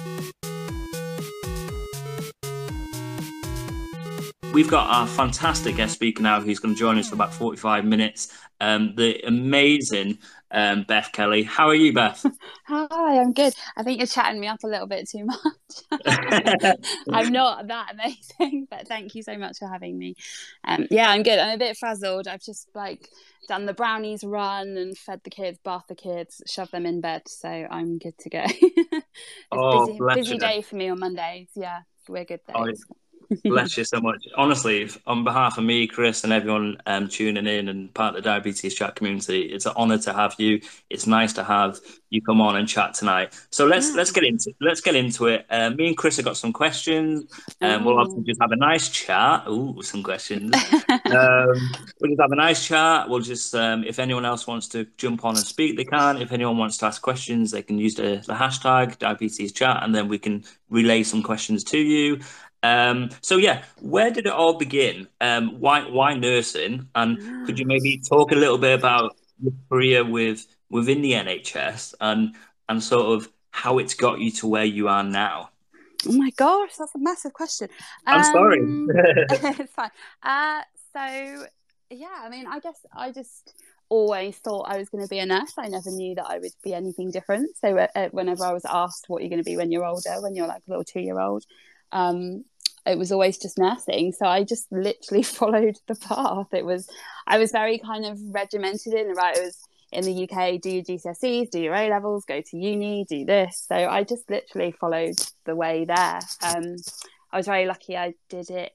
We've got our fantastic guest speaker now who's going to join us for about 45 minutes. The amazing Beth Kelly. How are you, Beth? Hi, I'm good. I think you're chatting me up a little bit too much. I'm not that amazing, but thank you so much for having me. Yeah, I'm good. I'm a bit frazzled. I've just done the brownies run and fed the kids, bathed the kids, shoved them in bed, so I'm good to go. It's Oh, bless busy you. day for me on Mondays. Yeah, we're good Oh, days. bless you so much. Honestly, on behalf of me, Chris, and everyone tuning in and part of the Diabetes Chat community, it's an honor to have you. It's nice to have you come on and chat tonight. So let's get into it. Me and Chris have got some questions, and we'll obviously Oh. just have a nice chat. Ooh, some questions. We'll just have a nice chat. We'll just if anyone else wants to jump on and speak, they can. If anyone wants to ask questions, they can use the hashtag Diabetes Chat, and then we can relay some questions to you. So yeah, where did it all begin? Why nursing? And could you maybe talk a little bit about your career within the NHS and sort of how it's got you to where you are now? Oh my gosh, that's a massive question. I'm sorry. It's fine. Uh, so yeah, I mean, I guess I just always thought I was going to be a nurse. I never knew that I would be anything different. So whenever I was asked what you're going to be when you're older, when you're like a little 2 year old, um, it was always just nursing. So I just literally followed the path. I was very kind of regimented in the right. It was in the UK, do your GCSEs, do your A levels, go to uni, do this. So I just literally followed the way there. I was very lucky. I did it.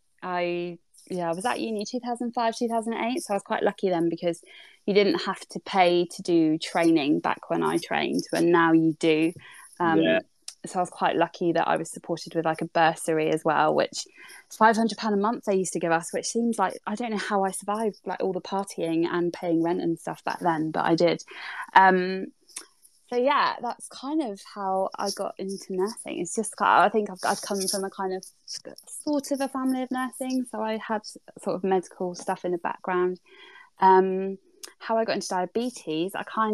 I was at uni 2005, 2008. So I was quite lucky then because you didn't have to pay to do training back when I trained, when now you do. Yeah. Um, so I was quite lucky that I was supported with like a bursary as well, which is £500 a month they used to give us, which seems like I don't know how I survived like all the partying and paying rent and stuff back then, but I did. Um, so yeah, that's kind of how I got into nursing. It's just I think I've come from a kind of sort of a family of nursing, so I had sort of medical stuff in the background. Um, how I got into diabetes,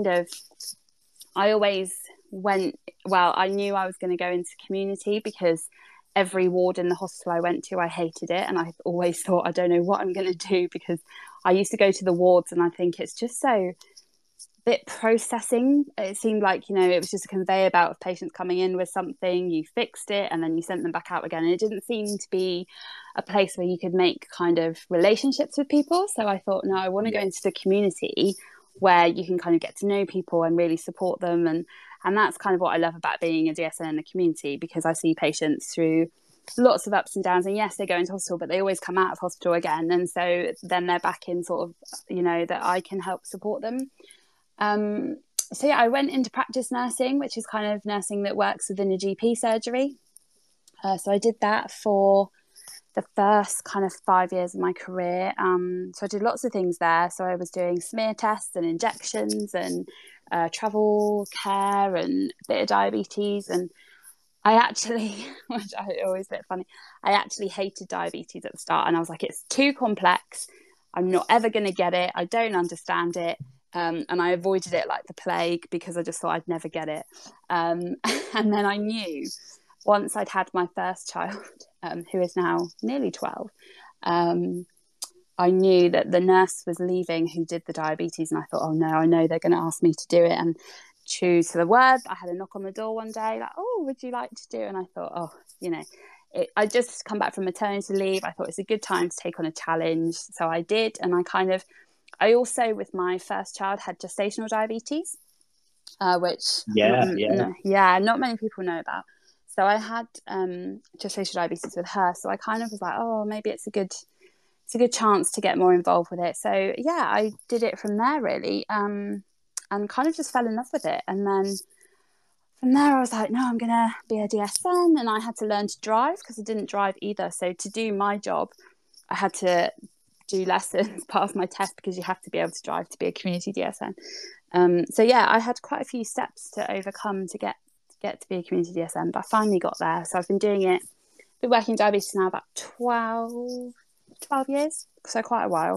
I always went, well, I knew I was going to go into community because every ward in the hospital I went to, I hated it. And I always thought, I don't know what I'm going to do because I used to go to the wards and I think it's just so bit processing. It seemed like, it was just a conveyor belt of patients coming in with something, you fixed it, and then you sent them back out again. And it didn't seem to be a place where you could make kind of relationships with people. So I thought, no, I want to go Yeah. into the community where you can kind of get to know people and really support them. And that's kind of what I love about being a DSN in the community, because I see patients through lots of ups and downs, and yes, they go into hospital, but they always come out of hospital again, and so then they're back in sort of, that I can help support them. um, so yeah, I went into practice nursing, which is kind of nursing that works within a GP surgery. So I did that for the first kind of 5 years of my career. So I did lots of things there. So I was doing smear tests and injections and travel care and a bit of diabetes. And I actually, which I always a bit funny, I actually hated diabetes at the start. And I was like, it's too complex. I'm not ever going to get it. I don't understand it. And I avoided it like the plague because I just thought I'd never get it. And then I knew once I'd had my first child, who is now nearly 12, um, I knew that the nurse was leaving who did the diabetes. And I thought, oh no, I know they're going to ask me to do it. And true to the word, I had a knock on the door one day, like, oh, would you like to do? And I thought, oh, I just come back from maternity leave. I thought it's a good time to take on a challenge. So I did. And I also, with my first child, had gestational diabetes, which Yeah, yeah. not many people know about. So I had gestational diabetes with her. So I kind of was like, oh, maybe it's a good chance to get more involved with it. So yeah, I did it from there really, and kind of just fell in love with it. And then from there, I was like, no, I'm gonna be a DSN, and I had to learn to drive because I didn't drive either. So to do my job, I had to do lessons, pass my test because you have to be able to drive to be a community DSN. So yeah, I had quite a few steps to overcome to get to be a community DSN, but I finally got there. So I've been doing it. Been working in diabetes now about 12 years, so quite a while.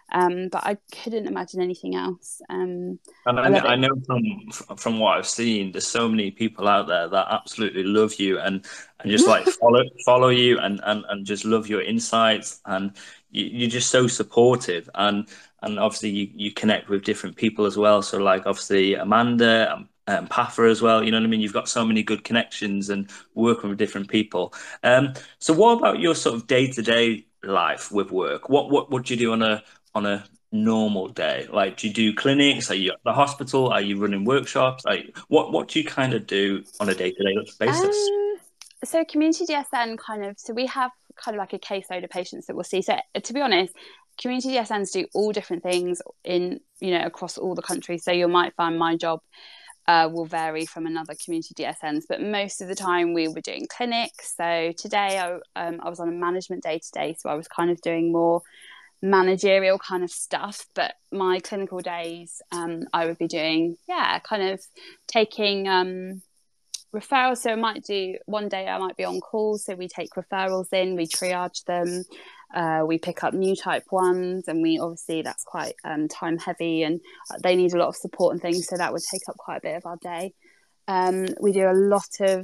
But I couldn't imagine anything else. And I love I it. know from what I've seen, there's so many people out there that absolutely love you and just like follow you and just love your insights, and you're just so supportive, and obviously you connect with different people as well. So like obviously Amanda and Pafa as well. You know what I mean? You've got so many good connections and working with different people. So what about your sort of day-to-day life with work? What do you do on a normal day? Like, do you do clinics? Are you at the hospital? Are you running workshops? Like, what do you kind of do on a day-to-day basis? So community DSN so we have kind of like a caseload of patients that we'll see. So to be honest, community DSNs do all different things across all the country. So you might find my job will vary from another community DSNs, but most of the time we were doing clinics. So today I was on a management day today, so I was kind of doing more managerial kind of stuff. But my clinical days, I would be doing kind of taking referrals. So one day I might be on call, so we take referrals in, we triage them, we pick up new type 1s, and we obviously that's quite time heavy, and they need a lot of support and things, so that would take up quite a bit of our day. We do a lot of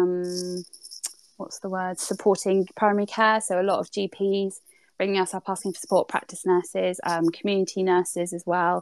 supporting primary care, so a lot of GPs ringing us up asking for support, practice nurses, community nurses as well.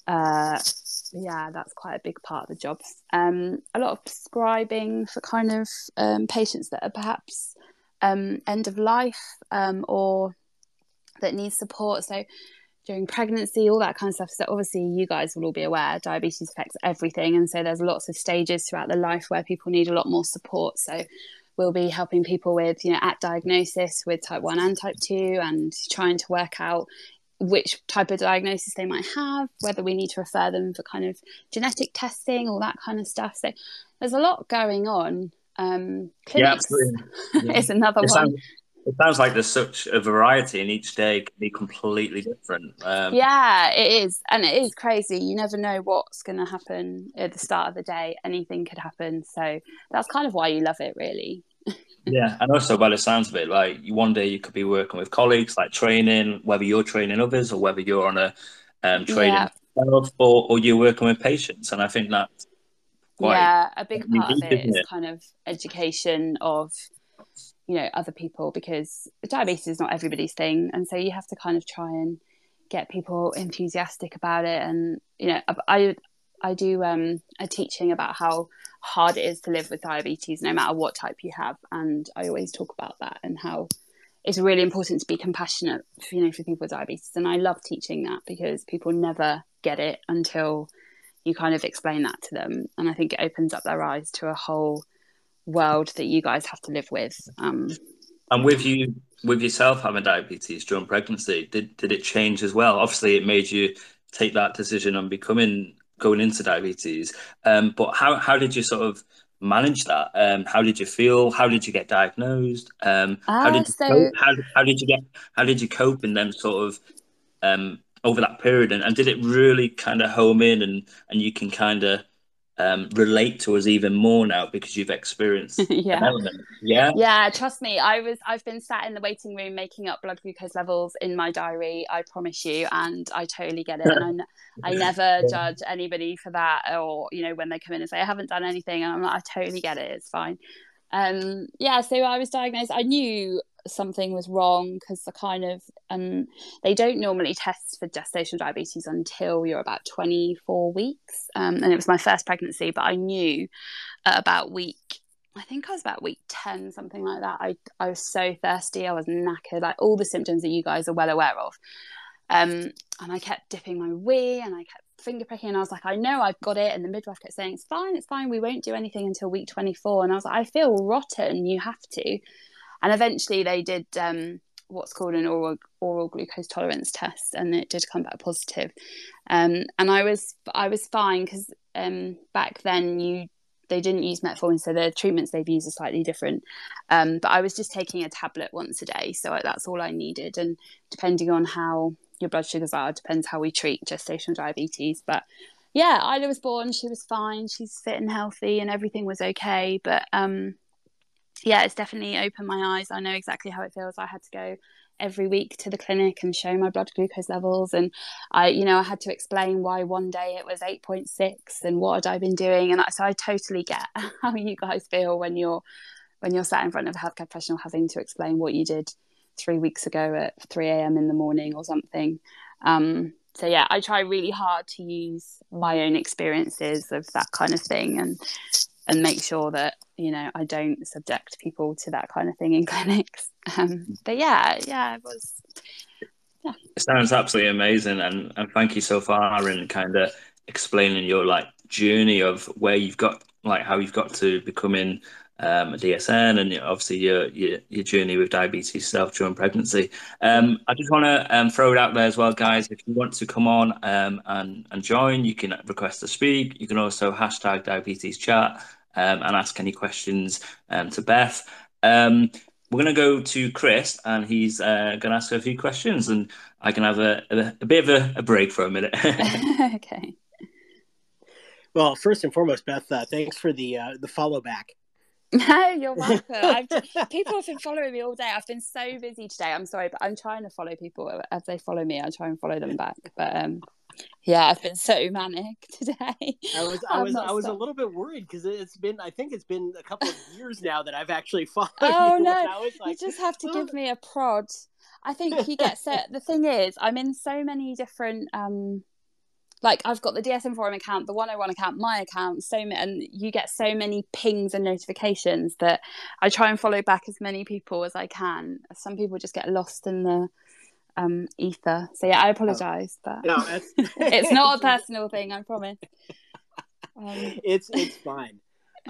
That's quite a big part of the job. A lot of prescribing for kind of patients that are perhaps end of life, or that need support. So during pregnancy, all that kind of stuff. So obviously you guys will all be aware diabetes affects everything, and so there's lots of stages throughout the life where people need a lot more support. So we'll be helping people with at diagnosis with type 1 and type 2, and trying to work out which type of diagnosis they might have, whether we need to refer them for kind of genetic testing, all that kind of stuff. So there's a lot going on. Clinics is another one. It sounds like there's such a variety, and each day can be completely different. Yeah, it is. And it is crazy. You never know what's going to happen at the start of the day. Anything could happen. So that's kind of why you love it, really. Yeah, and also by the sounds of it, like one day you could be working with colleagues, like training, whether you're training others or whether you're on a training yourself, or you're working with patients. And I think that's quite a big part of it is kind of education of other people, because diabetes is not everybody's thing, and so you have to kind of try and get people enthusiastic about it. And I do a teaching about how hard it is to live with diabetes no matter what type you have, and I always talk about that and how it's really important to be compassionate for people with diabetes. And I love teaching that because people never get it until you kind of explain that to them, and I think it opens up their eyes to a whole world that you guys have to live with. And with yourself having diabetes during pregnancy, did it change as well? Obviously, it made you take that decision on going into diabetes. But how did you sort of manage that? How did you feel? How did you get diagnosed? How did you cope in them sort of over that period? And did it really kind of home in, and you can kind of relate to us even more now because you've experienced an element? Yeah, trust me, I've been sat in the waiting room making up blood glucose levels in my diary, I promise you, and I totally get it. And I never judge anybody for that, or when they come in and say I haven't done anything, and I'm like, I totally get it, it's fine. So I was diagnosed. I knew something was wrong because the kind of they don't normally test for gestational diabetes until you're about 24 weeks, and it was my first pregnancy, but I knew at about I think I was about week 10, something like that. I was so thirsty, I was knackered, like all the symptoms that you guys are well aware of, and I kept dipping my wee, and I kept finger pricking, and I was like, I know I've got it, and the midwife kept saying it's fine, we won't do anything until week 24, and I was like, I feel rotten, you have to. And eventually they did what's called an oral glucose tolerance test, and it did come back positive. And I was fine because back then they didn't use metformin, so the treatments they've used are slightly different. But I was just taking a tablet once a day, so that's all I needed. And depending on how your blood sugars are, depends how we treat gestational diabetes. But yeah, Isla was born, she was fine, she's fit and healthy, and everything was okay. But it's definitely opened my eyes. I know exactly how it feels. I had to go every week to the clinic and show my blood glucose levels, and I had to explain why one day it was 8.6 and what had I been doing. And so I totally get how you guys feel when you're sat in front of a healthcare professional having to explain what you did 3 weeks ago at 3 a.m. in the morning or something. So yeah, I try really hard to use my own experiences of that kind of thing and make sure that, I don't subject people to that kind of thing in clinics. But yeah, it was. Yeah. It sounds absolutely amazing, and thank you so far in kind of explaining your journey of where you've got, how you've got to becoming a DSN, and obviously your journey with diabetes self during pregnancy. I just want to throw it out there as well, guys. If you want to come on and join, you can request to speak. You can also hashtag diabetes chat and ask any questions to Beth. We're going to go to Chris, and he's going to ask her a few questions, and I can have a bit of a break for a minute. Okay. Well, first and foremost, Beth, thanks for the follow back. No, you're welcome. People have been following me all day. I've been so busy today. I'm sorry, but I'm trying to follow people as they follow me. I try and follow them back, but yeah, I've been so manic today. I was a little bit worried because I think it's been a couple of years now that I've actually followed you. Oh no, you just have to give me a prod. I think you get set. The thing is, I'm in so many different I've got the DSM Forum account, the 101 account, my account, and you get so many pings and notifications that I try and follow back as many people as I can. Some people just get lost in the ether. So yeah, I apologize, but no, it's not a personal thing, I promise. It's fine.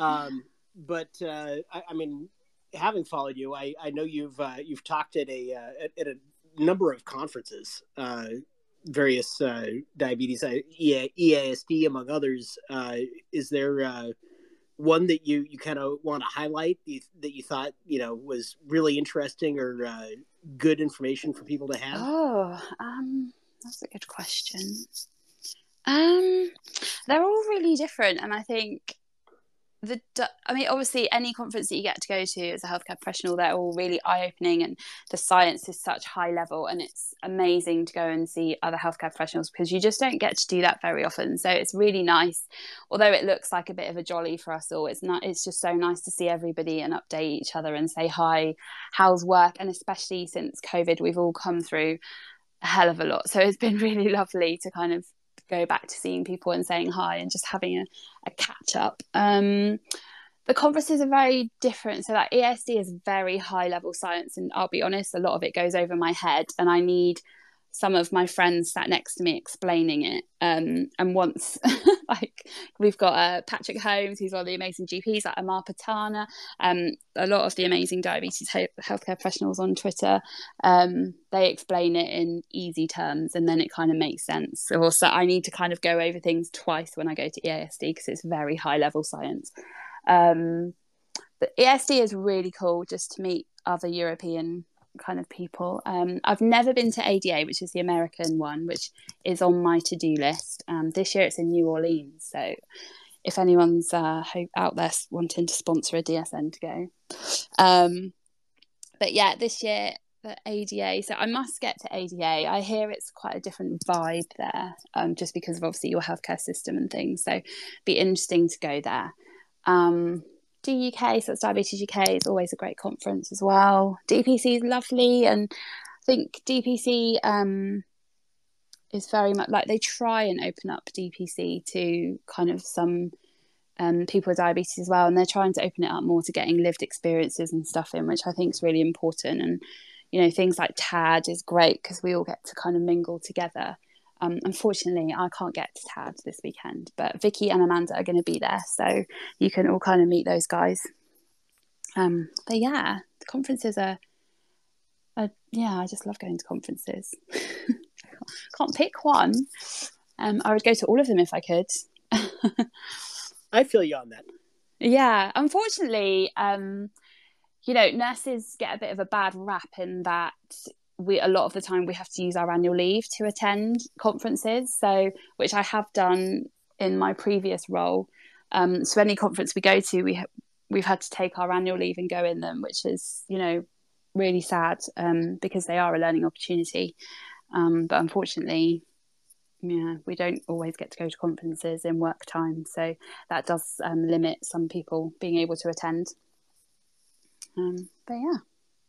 But I mean, having followed you, I know you've talked at a number of conferences, various diabetes, EASD among others. Is there one that you kind of want to highlight that you thought was really interesting or good information for people to have? Oh, that's a good question. They're all really different, and I think obviously any conference that you get to go to as a healthcare professional, they're all really eye-opening, and the science is such high level, and it's amazing to go and see other healthcare professionals because you just don't get to do that very often. So it's really nice, although it looks like a bit of a jolly for us all. It's just so nice to see everybody and update each other and say hi, how's work, and especially since COVID, we've all come through a hell of a lot. So it's been really lovely to kind of go back to seeing people and saying hi and just having a catch up. The conferences are very different. So that ESD is very high level science, and I'll be honest, a lot of it goes over my head, and I need some of my friends sat next to me explaining it. And once we've got Patrick Holmes, who's one of the amazing GPs, like Amar Patana, a lot of the amazing diabetes healthcare professionals on Twitter, they explain it in easy terms, and then it kind of makes sense. Also, I need to kind of go over things twice when I go to EASD because it's very high level science. But EASD is really cool just to meet other European kind of people. I've never been to ADA, which is the American one, which is on my to-do list. This year it's in New Orleans, so if anyone's out there wanting to sponsor a DSN to go. But yeah, this year the ADA, so I must get to ADA. I hear it's quite a different vibe there, just because of obviously your healthcare system and things, so be interesting to go there. DUK, so it's Diabetes UK, it's always a great conference as well. DPC is lovely, and I think DPC is very much they try and open up DPC to kind of some people with diabetes as well, and they're trying to open it up more to getting lived experiences and stuff in, which I think is really important. And things like TAD is great because we all get to kind of mingle together. Unfortunately, I can't get to TAD this weekend, but Vicky and Amanda are going to be there, so you can all kind of meet those guys. But yeah, the conferences are I just love going to conferences. Can't pick one. I would go to all of them if I could. I feel you on that. Yeah, unfortunately, nurses get a bit of a bad rap in that a lot of the time we have to use our annual leave to attend conferences, so which I have done in my previous role. So any conference we go to, we've had to take our annual leave and go in them, which is really sad, because they are a learning opportunity. But unfortunately, we don't always get to go to conferences in work time, so that does limit some people being able to attend. But yeah.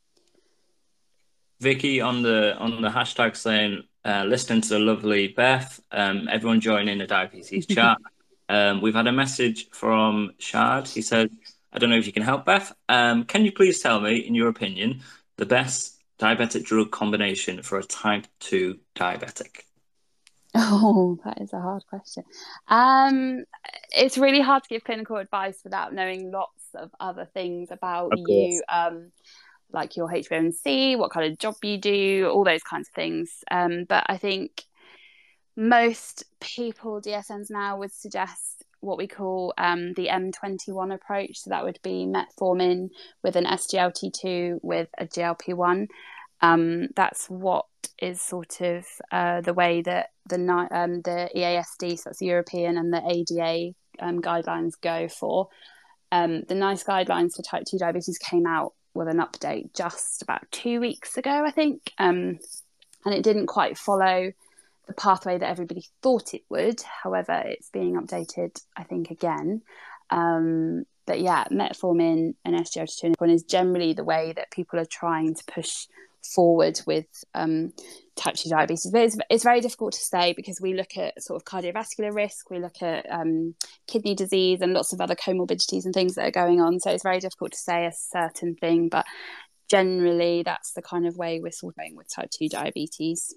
Vicky on the hashtag saying, listening to the lovely Beth, everyone joining the diabetes chat. We've had a message from Shad. He said, I don't know if you can help, Beth. Can you please tell me, in your opinion, the best diabetic drug combination for a type 2 diabetic? Oh, that is a hard question. It's really hard to give clinical advice without knowing lots of other things about you, like your HbA1c, what kind of job you do, all those kinds of things. But I think most people, DSNs now, would suggest what we call the M21 approach. So that would be metformin with an SGLT2 with a GLP-1. That's what is sort of the way that the EASD, so that's the European, and the ADA guidelines go for. The NICE guidelines for type 2 diabetes came out with an update just about 2 weeks ago, I think, and it didn't quite follow the pathway that everybody thought it would. However, it's being updated, I think, again. But yeah, metformin and SGLT2 is generally the way that people are trying to push forward with type 2 diabetes. But it's very difficult to say, because we look at sort of cardiovascular risk, we look at kidney disease and lots of other comorbidities and things that are going on. So it's very difficult to say a certain thing, but generally that's the kind of way we're sorting with type 2 diabetes.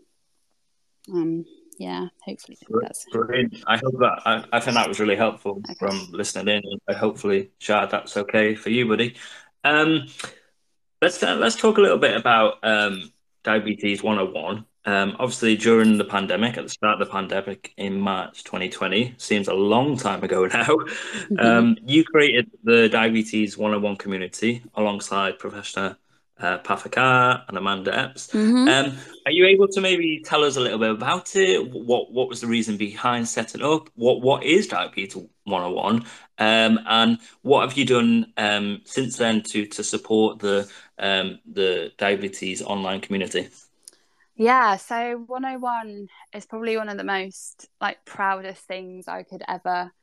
Yeah, hopefully that's brilliant. I hope that I think that was really helpful from listening in. Hopefully, Shad, that's okay for you, buddy. Let's talk a little bit about Diabetes 101. Obviously, during the pandemic, at the start of the pandemic in March 2020, seems a long time ago now, you created the Diabetes 101 community alongside Professor Pafakar and Amanda Epps. Are you able to maybe tell us a little bit about it? What was the reason behind setting up? What is Diabetes 101? And what have you done since then to support the diabetes online community? Yeah, so 101 is probably one of the most proudest things I could ever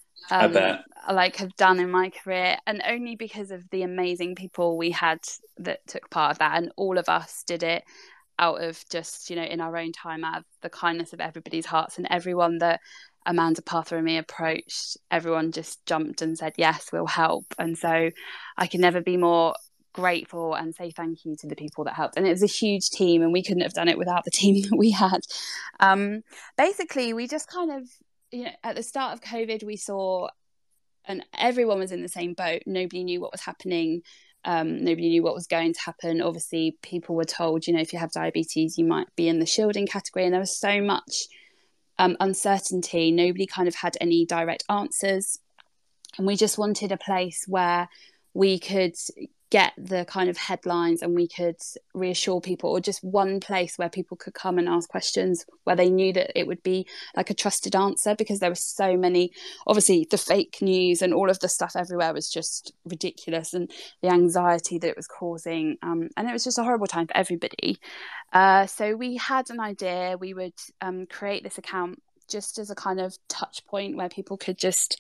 have done in my career, and only because of the amazing people we had that took part of that, and all of us did it out of just, in our own time, out of the kindness of everybody's hearts. And everyone that Amanda, Partha and me approached, everyone just jumped and said, yes, we'll help. And so I can never be more grateful and say thank you to the people that helped. And it was a huge team, and we couldn't have done it without the team that we had. Basically, we just kind of, at the start of COVID, we saw, and everyone was in the same boat. Nobody knew what was happening. Nobody knew what was going to happen. Obviously, people were told, if you have diabetes, you might be in the shielding category. And there was so much uncertainty. Nobody kind of had any direct answers. And we just wanted a place where we could get the kind of headlines and we could reassure people, or just one place where people could come and ask questions, where they knew that it would be like a trusted answer, because there were so many, obviously the fake news and all of the stuff everywhere was just ridiculous, and the anxiety that it was causing, and it was just a horrible time for everybody. So we had an idea. We would create this account just as a kind of touch point where people could just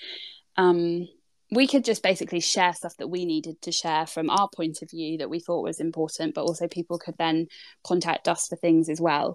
we could just basically share stuff that we needed to share from our point of view that we thought was important, but also people could then contact us for things as well.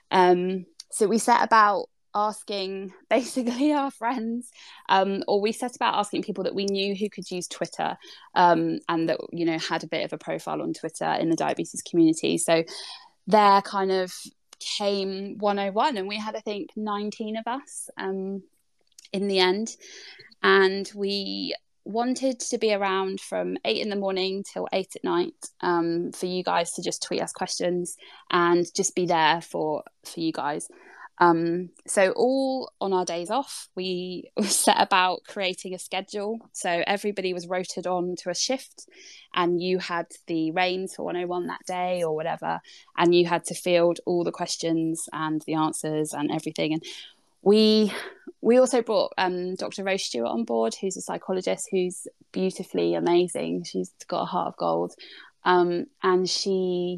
So we set about asking basically our friends, or we set about asking people that we knew who could use Twitter, and that, had a bit of a profile on Twitter in the diabetes community. So there kind of came 101, and we had, I think, 19 of us in the end. And we wanted to be around from 8 a.m. till 8 p.m. For you guys to just tweet us questions and just be there for you guys. So all on our days off, we set about creating a schedule. So everybody was rotated on to a shift, and you had the reins for 101 that day or whatever, and you had to field all the questions and the answers and everything. And we also brought Dr. Rose Stewart on board, who's a psychologist who's beautifully amazing. She's got a heart of gold. And she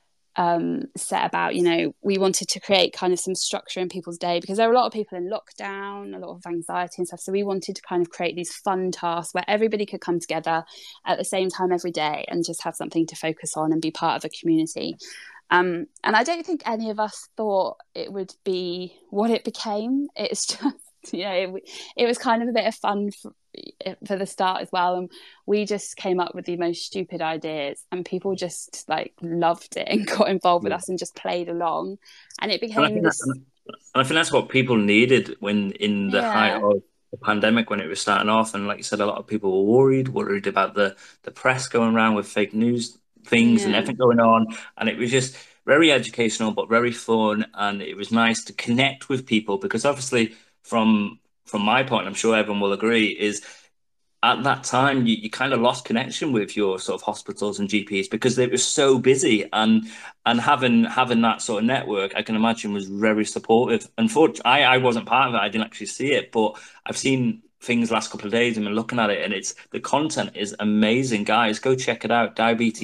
set about, we wanted to create kind of some structure in people's day, because there were a lot of people in lockdown, a lot of anxiety and stuff. So we wanted to kind of create these fun tasks where everybody could come together at the same time every day and just have something to focus on and be part of a community. And I don't think any of us thought it would be what it became. It's just, it was kind of a bit of fun for the start as well, and we just came up with the most stupid ideas, and people just like loved it and got involved with us and just played along, and it became and I think that's what people needed when in the height of the pandemic, when it was starting off. And like you said, a lot of people were worried about the press going around with fake news things and everything going on, and it was just very educational but very fun, and it was nice to connect with people, because obviously from my point, I'm sure everyone will agree, is at that time you kind of lost connection with your sort of hospitals and GPs because they were so busy, and having that sort of network, I can imagine, was very supportive. Unfortunately, I wasn't part of it. I didn't actually see it, but I've seen things last couple of days and been looking at it, and the content is amazing. Guys, go check it out,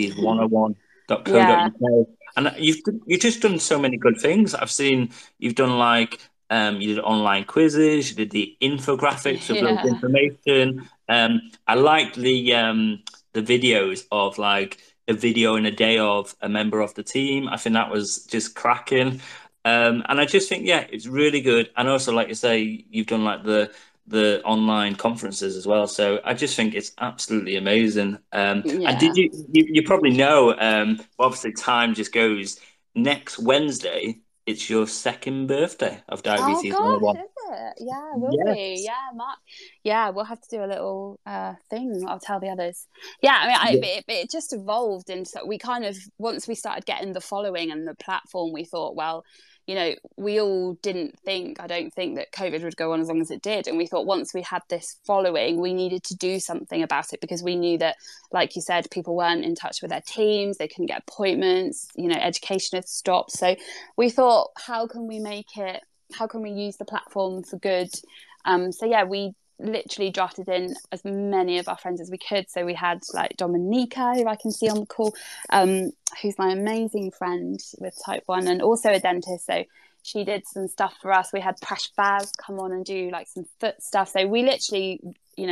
diabetes101.co.uk. And you've just done so many good things. I've seen you've done like you did online quizzes, you did the infographics of loads of information. I liked the videos of like a video in a day of a member of the team. I think that was just cracking. And I just think, it's really good. And also, like you say, you've done like the online conferences as well. So I just think it's absolutely amazing. And did you probably know, obviously time just goes, next Wednesday, it's your second birthday of Diabetes 101. Is it? Yeah, will be. Yeah, Mark. Yeah, we'll have to do a little thing. I'll tell the others. Yeah, I mean, it just evolved into, we kind of, once we started getting the following and the platform, we thought, well, we all I don't think that COVID would go on as long as it did. And we thought once we had this following, we needed to do something about it, because we knew that, like you said, people weren't in touch with their teams. They couldn't get appointments, education had stopped. So we thought, how can we use the platform for good? We literally drafted in as many of our friends as we could. So we had like Dominica, who I can see on the call, who's my amazing friend with type 1 and also a dentist. So she did some stuff for us. We had Prash Baz come on and do like some foot stuff. So we literally,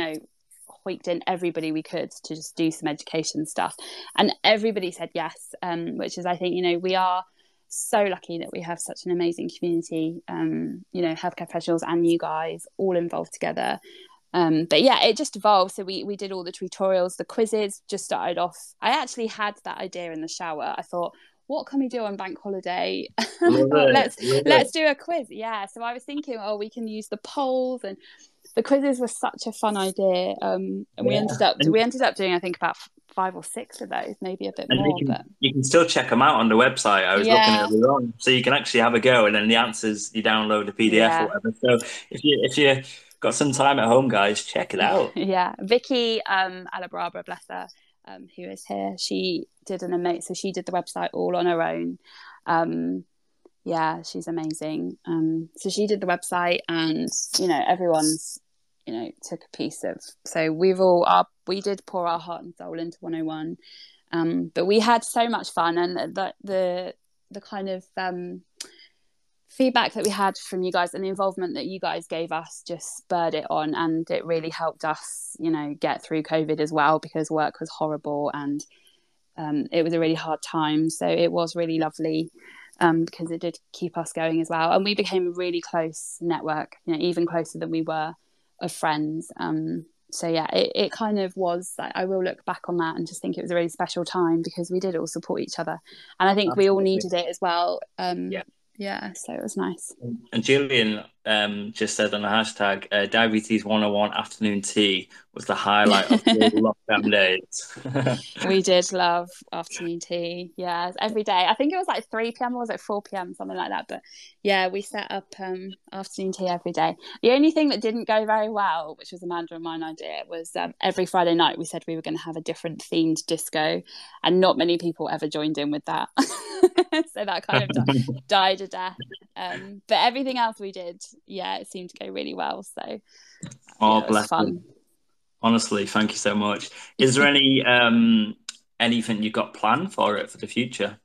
hoiked in everybody we could to just do some education stuff. And everybody said yes, which is, I think, we are so lucky that we have such an amazing community, healthcare professionals and you guys all involved together. But yeah, it just evolved. So we did all the tutorials, the quizzes just started off. I actually had that idea in the shower. I thought, what can we do on bank holiday? Let's do a quiz. Yeah. So I was thinking, we can use the polls, and the quizzes were such a fun idea. And we ended up doing, I think, about 5 or 6 of those, maybe a bit more. You can still check them out on the website. I was looking at it wrong, so you can actually have a go, and then the answers you download a PDF or whatever. So if you got some time at home, guys, check it out. Vicky Alabrabra, bless her, who is here, she did an amazing. So she did the website all on her own. She's amazing. So she did the website, and everyone's took a piece of. So we did pour our heart and soul into 101, but we had so much fun, and the kind of feedback that we had from you guys and the involvement that you guys gave us just spurred it on, and it really helped us get through COVID as well, because work was horrible and it was a really hard time. So it was really lovely, because it did keep us going as well, and we became a really close network, even closer than we were, of friends. It kind of was like, I will look back on that and just think it was a really special time, because we did all support each other, and I think we all needed it as well. So it was nice. And Gillian just said on the hashtag, Diabetes 101 afternoon tea was the highlight of the lockdown days. We did love afternoon tea. Yeah, every day. I think it was like 3 p.m. or was it 4 p.m, something like that. But yeah, we set up afternoon tea every day. The only thing that didn't go very well, which was Amanda and mine idea, was every Friday night we said we were going to have a different themed disco, and not many people ever joined in with that. So that kind of died a death. But everything else we did, it seemed to go really well. So it was fun. Honestly, thank you so much. Is there any anything you got planned for it for the future?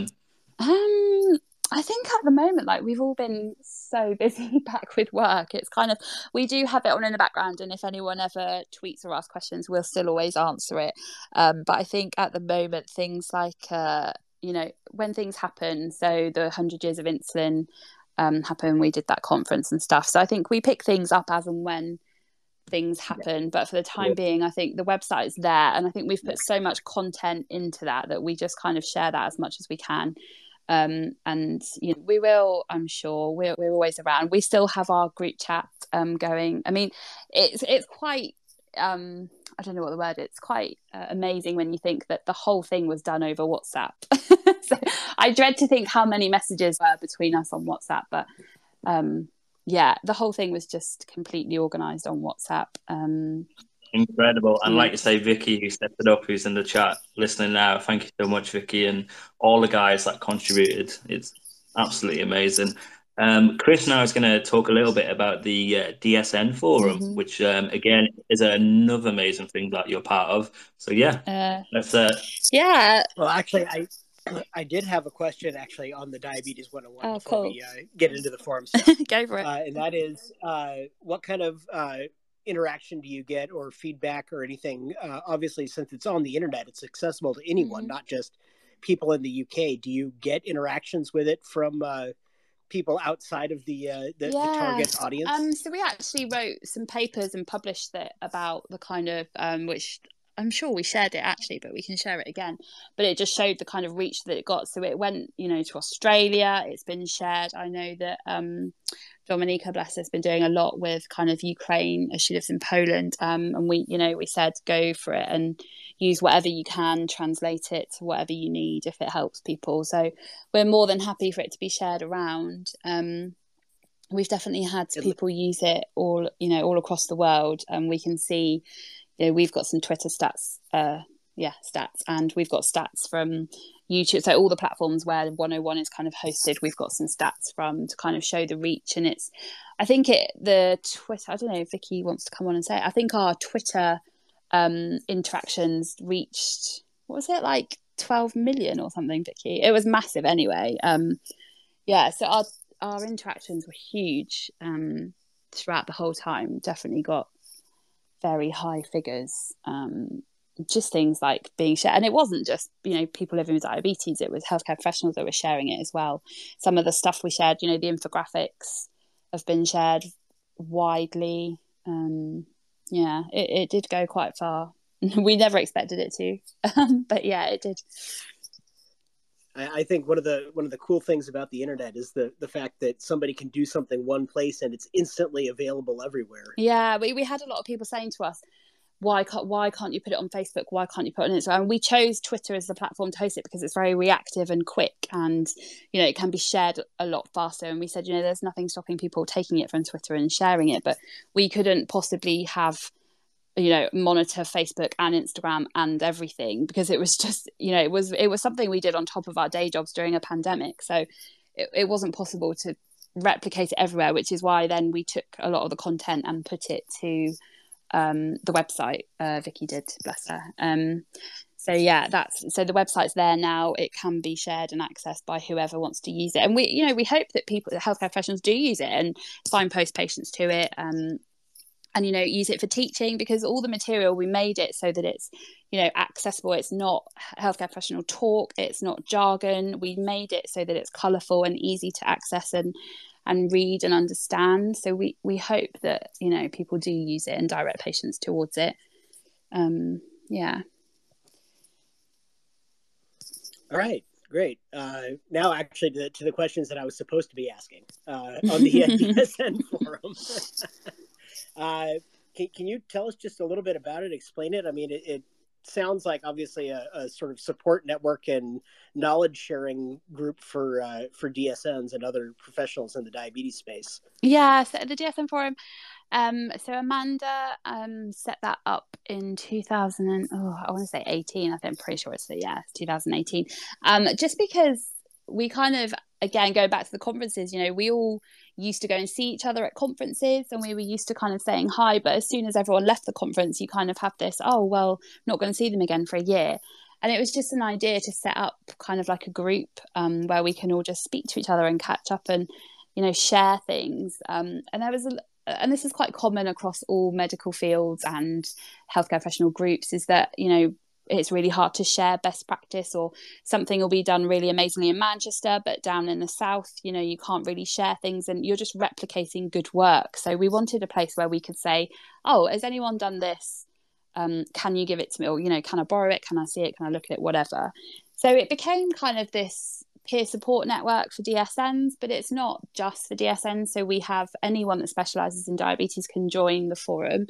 I think at the moment, like, we've all been so busy back with work. It's kind of, we do have it on in the background, and if anyone ever tweets or asks questions, we'll still always answer it. But I think at the moment, things like, when things happen, so the 100 years of insulin happen, we did that conference and stuff. So I think we pick things up as and when things happen, but for the time being, I think the website is there, and I think we've put so much content into that we just kind of share that as much as we can. And we will, I'm sure we're always around. We still have our group chat going. I mean, it's quite I don't know what the word is. It's quite amazing when you think that the whole thing was done over WhatsApp. So I dread to think how many messages were between us on WhatsApp, but the whole thing was just completely organized on WhatsApp. Incredible. And like you say, Vicky, who stepped it up, who's in the chat listening now, thank you so much, Vicky, and all the guys that contributed. It's absolutely amazing. Chris now is going to talk a little bit about the DSN forum, which again is another amazing thing that you're part of. So let's Well, actually, I did have a question actually on the Diabetes 101 before we get into the forum stuff. Go for it. And that is, what kind of interaction do you get, or feedback or anything? Obviously, since it's on the internet, it's accessible to anyone, not just people in the UK. Do you get interactions with it from people outside of the target audience? So we actually wrote some papers and published it about the kind of which I'm sure we shared it actually, but we can share it again. But it just showed the kind of reach that it got. So it went, to Australia. It's been shared. I know that Dominika, bless her, has been doing a lot with kind of Ukraine, as she lives in Poland. And we said go for it and use whatever you can, translate it to whatever you need if it helps people. So we're more than happy for it to be shared around. We've definitely had people use it all across the world, and we can see. We've got some Twitter stats, and we've got stats from YouTube. So all the platforms where 101 is kind of hosted, we've got some stats from to kind of show the reach. And the Twitter, I don't know if Vicky wants to come on and say it. I think our Twitter interactions reached, what was it, like 12 million or something, Vicky? It was massive anyway. So our interactions were huge throughout the whole time. Definitely got very high figures, just things like being shared. And it wasn't just people living with diabetes, it was healthcare professionals that were sharing it as well. Some of the stuff we shared, the infographics have been shared widely. It did go quite far. We never expected it to, but it did. I think one of the cool things about the internet is the fact that somebody can do something one place and it's instantly available everywhere. Yeah, we had a lot of people saying to us, why can't you put it on Facebook? Why can't you put it on Instagram? And we chose Twitter as the platform to host it because it's very reactive and quick, and it can be shared a lot faster. And we said, there's nothing stopping people taking it from Twitter and sharing it, but we couldn't possibly have monitor Facebook and Instagram and everything, because it was just it was something we did on top of our day jobs during a pandemic, so it wasn't possible to replicate it everywhere, which is why then we took a lot of the content and put it to the website. Vicky did, bless her. So the website's there now. It can be shared and accessed by whoever wants to use it, and we hope that healthcare professionals do use it and signpost patients to it, and use it for teaching, because all the material, we made it so that it's accessible. It's not healthcare professional talk, it's not jargon. We made it so that it's colourful and easy to access and read and understand. So we hope that people do use it and direct patients towards it. All right, great. Now actually to the questions that I was supposed to be asking on the DSN forum. Can you tell us just a little bit about it? Explain it. I mean, it sounds like obviously a sort of support network and knowledge sharing group for DSNs and other professionals in the diabetes space. Yeah, so the DSN forum. So Amanda set that up in 2018. I'm pretty sure it's 2018. Just because we kind of, again, going back to the conferences, we all used to go and see each other at conferences, and we were used to kind of saying hi, but as soon as everyone left the conference, you kind of have this, oh, well, not going to see them again for a year. And it was just an idea to set up kind of like a group where we can all just speak to each other and catch up and, share things. And there was and this is quite common across all medical fields and healthcare professional groups, is that, it's really hard to share best practice, or something will be done really amazingly in Manchester, but down in the south, you can't really share things, and you're just replicating good work. So we wanted a place where we could say, oh, has anyone done this? Can you give it to me? Or, can I borrow it? Can I see it? Can I look at it? Whatever. So it became kind of this peer support network for DSNs, but it's not just for DSNs. So we have anyone that specialises in diabetes can join the forum.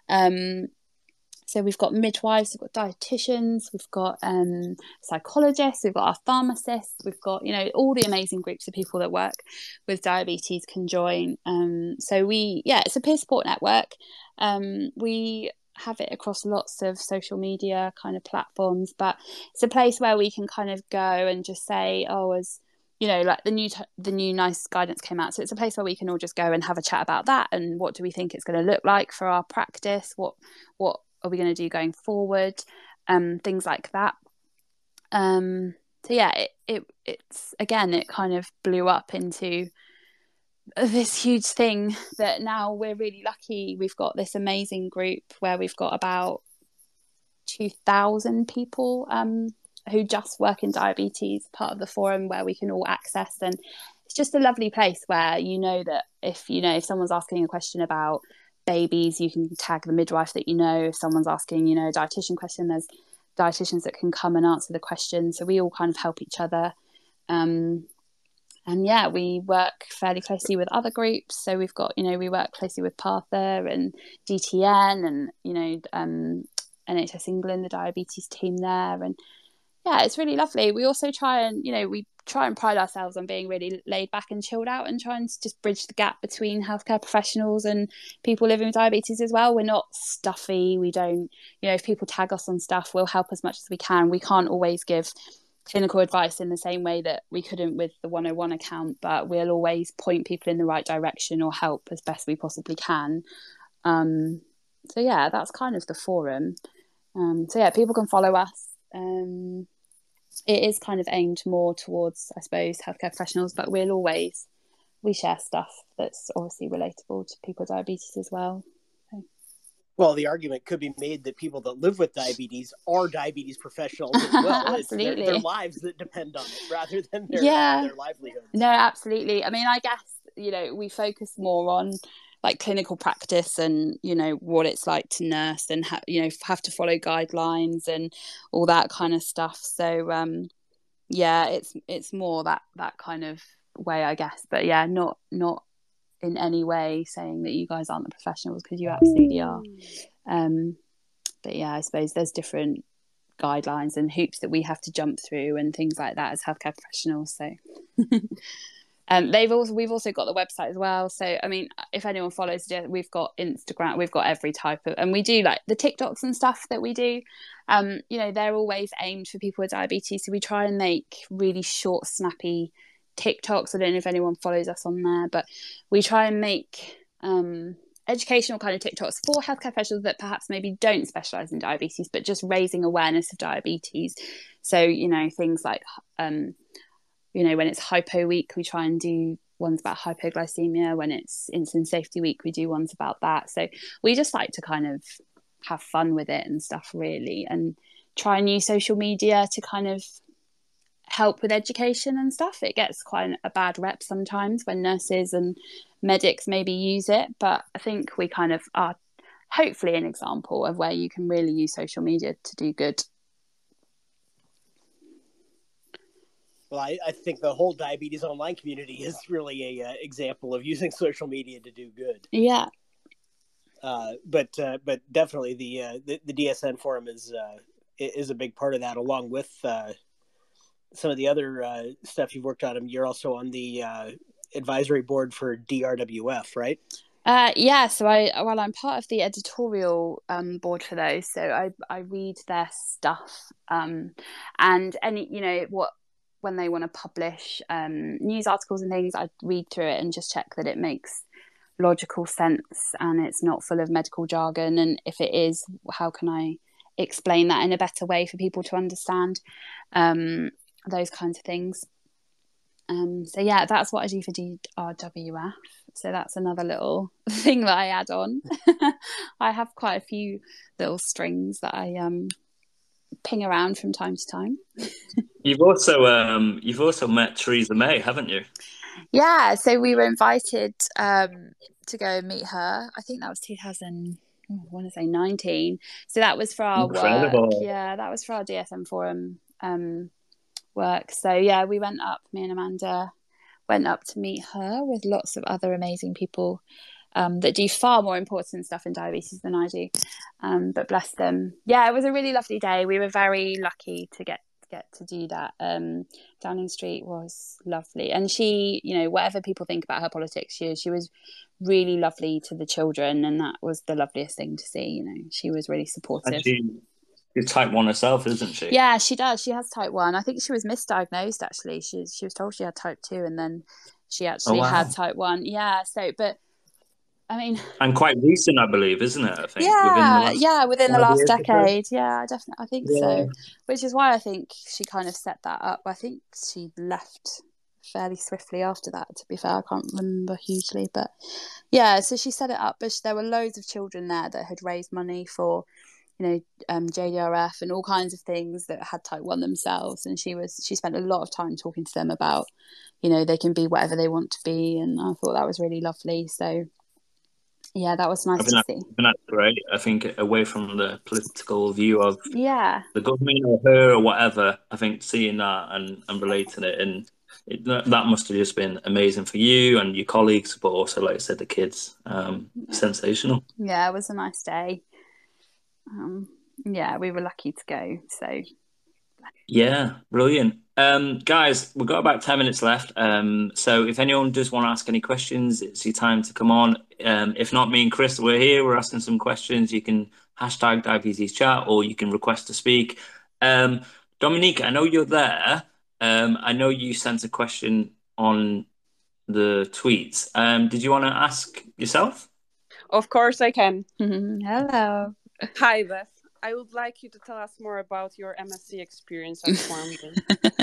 So we've got midwives, we've got dietitians, we've got psychologists, we've got our pharmacists, we've got, all the amazing groups of people that work with diabetes can join. So it's a peer support network. We have it across lots of social media kind of platforms, but it's a place where we can kind of go and just say, oh, as like the new NICE guidance came out, so it's a place where we can all just go and have a chat about that, and what do we think it's going to look like for our practice, what are we going to do going forward, things like that. So yeah, it's again, it kind of blew up into this huge thing that now we're really lucky. We've got this amazing group where we've got about 2,000 people who just work in diabetes, part of the forum, where we can all access. And it's just a lovely place where that if someone's asking a question about babies, you can tag the midwife that if someone's asking a dietitian question, there's dietitians that can come and answer the question. So we all kind of help each other, and yeah, we work fairly closely with other groups. So we've got we work closely with PARTHA and DTN and NHS England, the diabetes team there. And yeah, it's really lovely. We also try and pride ourselves on being really laid back and chilled out, and trying to just bridge the gap between healthcare professionals and people living with diabetes as well. We're not stuffy. We don't, if people tag us on stuff, we'll help as much as we can. We can't always give clinical advice in the same way that we couldn't with the 101 account, but we'll always point people in the right direction or help as best we possibly can. So yeah, that's kind of the forum. So yeah, people can follow us. It is kind of aimed more towards, I suppose, healthcare professionals, but we share stuff that's obviously relatable to people with diabetes as well. So. Well, the argument could be made that people that live with diabetes are diabetes professionals as well. Absolutely. It's their lives that depend on it rather than their livelihoods. No, absolutely. I mean, I guess, we focus more on like clinical practice and, what it's like to nurse and, have to follow guidelines and all that kind of stuff. So, yeah, it's more that kind of way, I guess. But yeah, not in any way saying that you guys aren't the professionals, because you absolutely are. But yeah, I suppose there's different guidelines and hoops that we have to jump through and things like that as healthcare professionals. So we've also got the website as well. So I mean, if anyone follows, we've got Instagram, we've got every type of, and we do like the TikToks and stuff that we do. They're always aimed for people with diabetes. So we try and make really short, snappy TikToks. I don't know if anyone follows us on there, but we try and make educational kind of TikToks for healthcare professionals that perhaps maybe don't specialize in diabetes, but just raising awareness of diabetes. So things like when it's hypo week, we try and do ones about hypoglycemia. When it's insulin safety week, we do ones about that. So we just like to kind of have fun with it and stuff, really, and try and use social media to kind of help with education and stuff. It gets quite a bad rep sometimes when nurses and medics maybe use it, but I think we kind of are hopefully an example of where you can really use social media to do good. Well, I think the whole diabetes online community is really a example of using social media to do good. Yeah. But definitely the DSN forum is a big part of that, along with some of the other stuff you've worked on. You're also on the advisory board for DRWF, right? Yeah, so I'm part of the editorial board for those. So I read their stuff, and any when they want to publish news articles and things, I read through it and just check that it makes logical sense and it's not full of medical jargon. And if it is, how can I explain that in a better way for people to understand, those kinds of things. So yeah, that's what I do for DRWF. So that's another little thing that I add on. I have quite a few little strings that I ping around from time to time. You've also met Theresa May, haven't you? Yeah, so we were invited to go and meet her. I think that was 2019. So that was for our Incredible. work. Yeah, that was for our DSM Forum work. So yeah, me and Amanda went up to meet her with lots of other amazing people that do far more important stuff in diabetes than I do. But bless them. Yeah, it was a really lovely day. We were very lucky to get to do that. Downing Street was lovely, and she, whatever people think about her politics, she was really lovely to the children, and that was the loveliest thing to see. She was really supportive. And she's type 1 herself, isn't she? Yeah, she does. She has type 1. I think she was misdiagnosed, actually. She was told she had type 2, and then she actually had type 1. Yeah, so, but I mean, and quite recent, I believe, isn't it? I think within the last decade. Yeah, definitely, I think so. Which is why I think she kind of set that up. I think she left fairly swiftly after that. To be fair, I can't remember hugely, but yeah. So she set it up, but there were loads of children there that had raised money for, JDRF and all kinds of things that had type 1 themselves, and she spent a lot of time talking to them about, they can be whatever they want to be, and I thought that was really lovely. So. Yeah, that was nice to see. That's great. I think away from the political view of the government or her or whatever, I think seeing that and relating it, and that must have just been amazing for you and your colleagues, but also, like I said, the kids. Sensational. Yeah, it was a nice day. We were lucky to go. So. Yeah, brilliant. Guys, we've got about 10 minutes left. So if anyone does want to ask any questions, it's your time to come on. If not, me and Chris, we're here. We're asking some questions. You can hashtag diabetes chat, or you can request to speak. Dominique, I know you're there. I know you sent a question on the tweets. Did you want to ask yourself? Of course I can. Hello. Hi, Beth. I would like you to tell us more about your MSc experience at Swansea.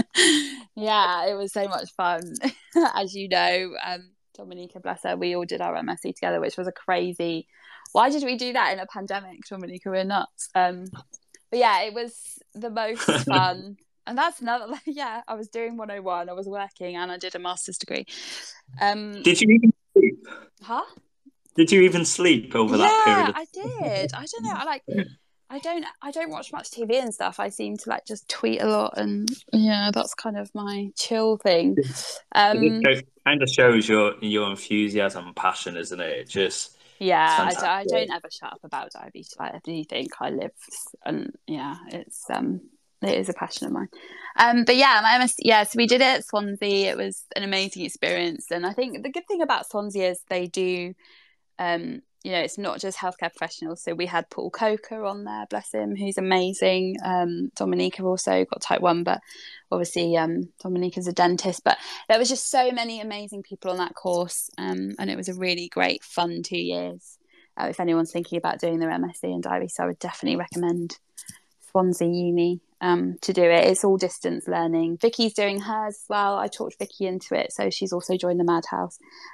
Yeah, it was so much fun. As you know, Dominica, bless her, we all did our MSc together, which was a crazy... Why did we do that in a pandemic, Dominica? We're nuts. But yeah, it was the most fun. And that's another... Yeah, I was doing 101, I was working, and I did a master's degree. Did you even sleep? Huh? Did you even sleep over that period? Yeah, I did. I don't know. I don't watch much TV and stuff. I seem to just tweet a lot, and yeah, that's kind of my chill thing. It kind of shows your enthusiasm and passion, isn't it? It just I don't ever shut up about diabetes. I do think I live, and yeah, it is a passion of mine. But yeah, my MS, so we did it at Swansea. It was an amazing experience, and I think the good thing about Swansea is they do. It's not just healthcare professionals. So we had Paul Coker on there, bless him, who's amazing. Dominica also got type 1, but obviously Dominica's a dentist. But there was just so many amazing people on that course, and it was a really great, fun 2 years. If anyone's thinking about doing their MSc in diabetes, I would definitely recommend Swansea Uni to do it. It's all distance learning. Vicky's doing hers as well. I talked Vicky into it, so she's also joined the Madhouse.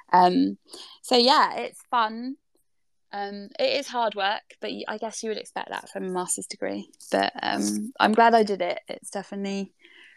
So yeah, it's fun. It is hard work, but I guess you would expect that from a master's degree. But I'm glad I did it. It's definitely,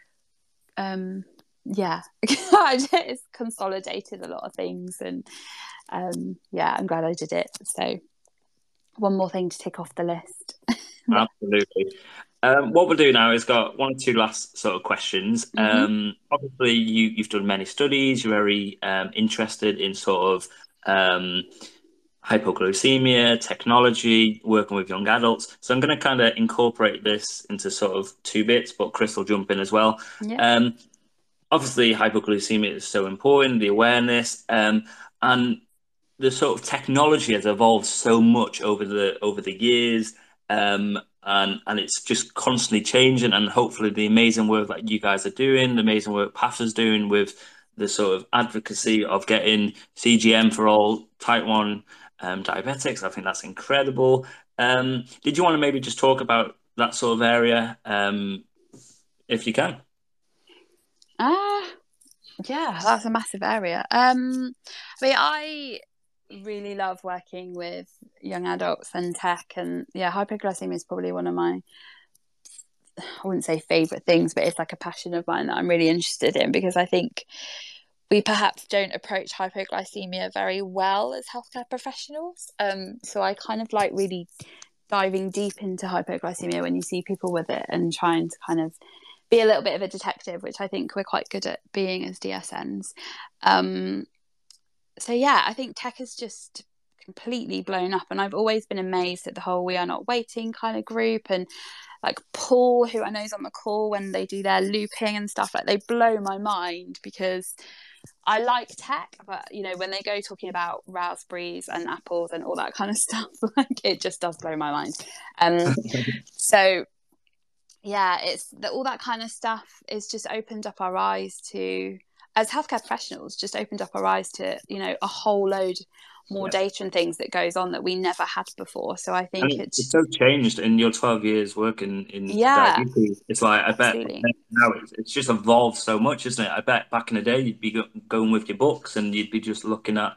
it's consolidated a lot of things, and I'm glad I did it. So one more thing to tick off the list. Absolutely. What we'll do now is got one or two last sort of questions. Obviously, you've done many studies. You're very interested in sort of hypoglycemia, technology, working with young adults. So I'm going to kind of incorporate this into sort of two bits, but Chris will jump in as well. Yeah. Obviously, hypoglycemia is so important, the awareness, and the sort of technology has evolved so much over the years, and it's just constantly changing. And hopefully, the amazing work that you guys are doing, the amazing work PAFA's doing with the sort of advocacy of getting CGM for all type 1 diabetics. I think that's incredible. Did you want to maybe just talk about that sort of area, if you can? Yeah, that's a massive area. I mean, I really love working with young adults and tech, and yeah, hypoglycemia is probably one of my, I wouldn't say favorite things, but it's like a passion of mine that I'm really interested in, because I think we perhaps don't approach hypoglycemia very well as healthcare professionals. So I kind of like really diving deep into hypoglycemia when you see people with it, and trying to kind of be a little bit of a detective, which I think we're quite good at being as DSNs. So yeah, I think tech is just completely blown up, and I've always been amazed at the whole We Are Not Waiting kind of group, and like Paul, who I know is on the call, when they do their looping and stuff, like they blow my mind, because I like tech, but you know, when they go talking about raspberries and apples and all that kind of stuff, like it just does blow my mind. So yeah, it's all that kind of stuff is just opened up our eyes to, as healthcare professionals, just opened up our eyes to, you know, a whole load more data and things that goes on that we never had before. So I think it's so changed in your 12 years working in diabetes. It's like, I bet now it's just evolved so much, isn't it? I bet back in the day you'd be going with your books and you'd be just looking at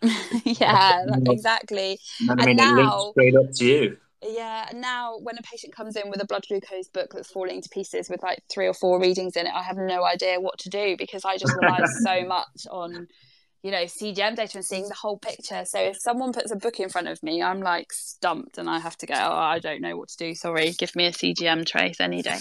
exactly. And now, it links straight up to you. Yeah, now when a patient comes in with a blood glucose book that's falling to pieces with like 3 or 4 readings in it, I have no idea what to do, because I just rely so much on, you know, CGM data and seeing the whole picture. So if someone puts a book in front of me, I'm like stumped, and I have to go, oh, I don't know what to do. Sorry, give me a CGM trace any day.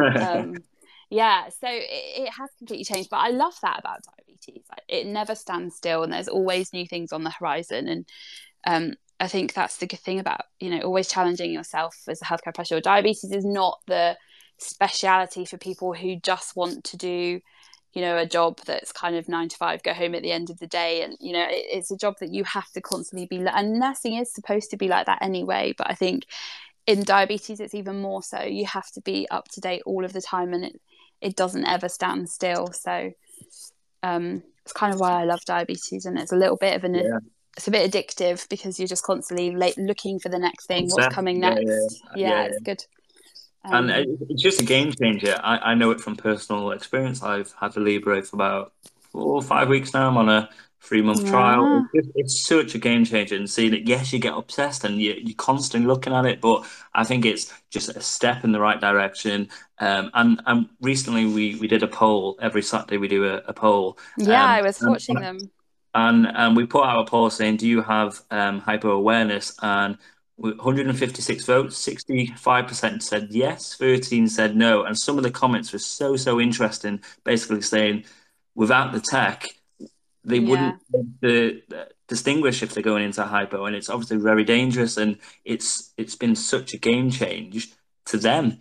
Yeah, so it has completely changed, but I love that about diabetes. Like, it never stands still, and there's always new things on the horizon. And I think that's the good thing about, you know, always challenging yourself as a healthcare professional. Diabetes is not the speciality for people who just want to do, you know, a job that's kind of 9 to 5, go home at the end of the day. And, you know, it's a job that you have to constantly be, and nursing is supposed to be like that anyway. But I think in diabetes, it's even more so. You have to be up to date all of the time, and it doesn't ever stand still. So it's kind of why I love diabetes, and it's a little bit of it's a bit addictive, because you're just constantly looking for the next thing, what's coming next. It's good. And it's just a game changer. I know it from personal experience. I've had a Libre for about 4 or 5 weeks now. I'm on a 3-month trial. It's such a game changer, and seeing it, yes, you get obsessed and you're constantly looking at it, but I think it's just a step in the right direction. And recently we did a poll. Every Saturday we do a poll. I was watching them. And we put out a poll saying, do you have hypo awareness? And 156 votes, 65% said yes, 13 said no. And some of the comments were so interesting, basically saying without the tech, they wouldn't distinguish if they're going into hypo, and it's obviously very dangerous, and it's been such a game change to them.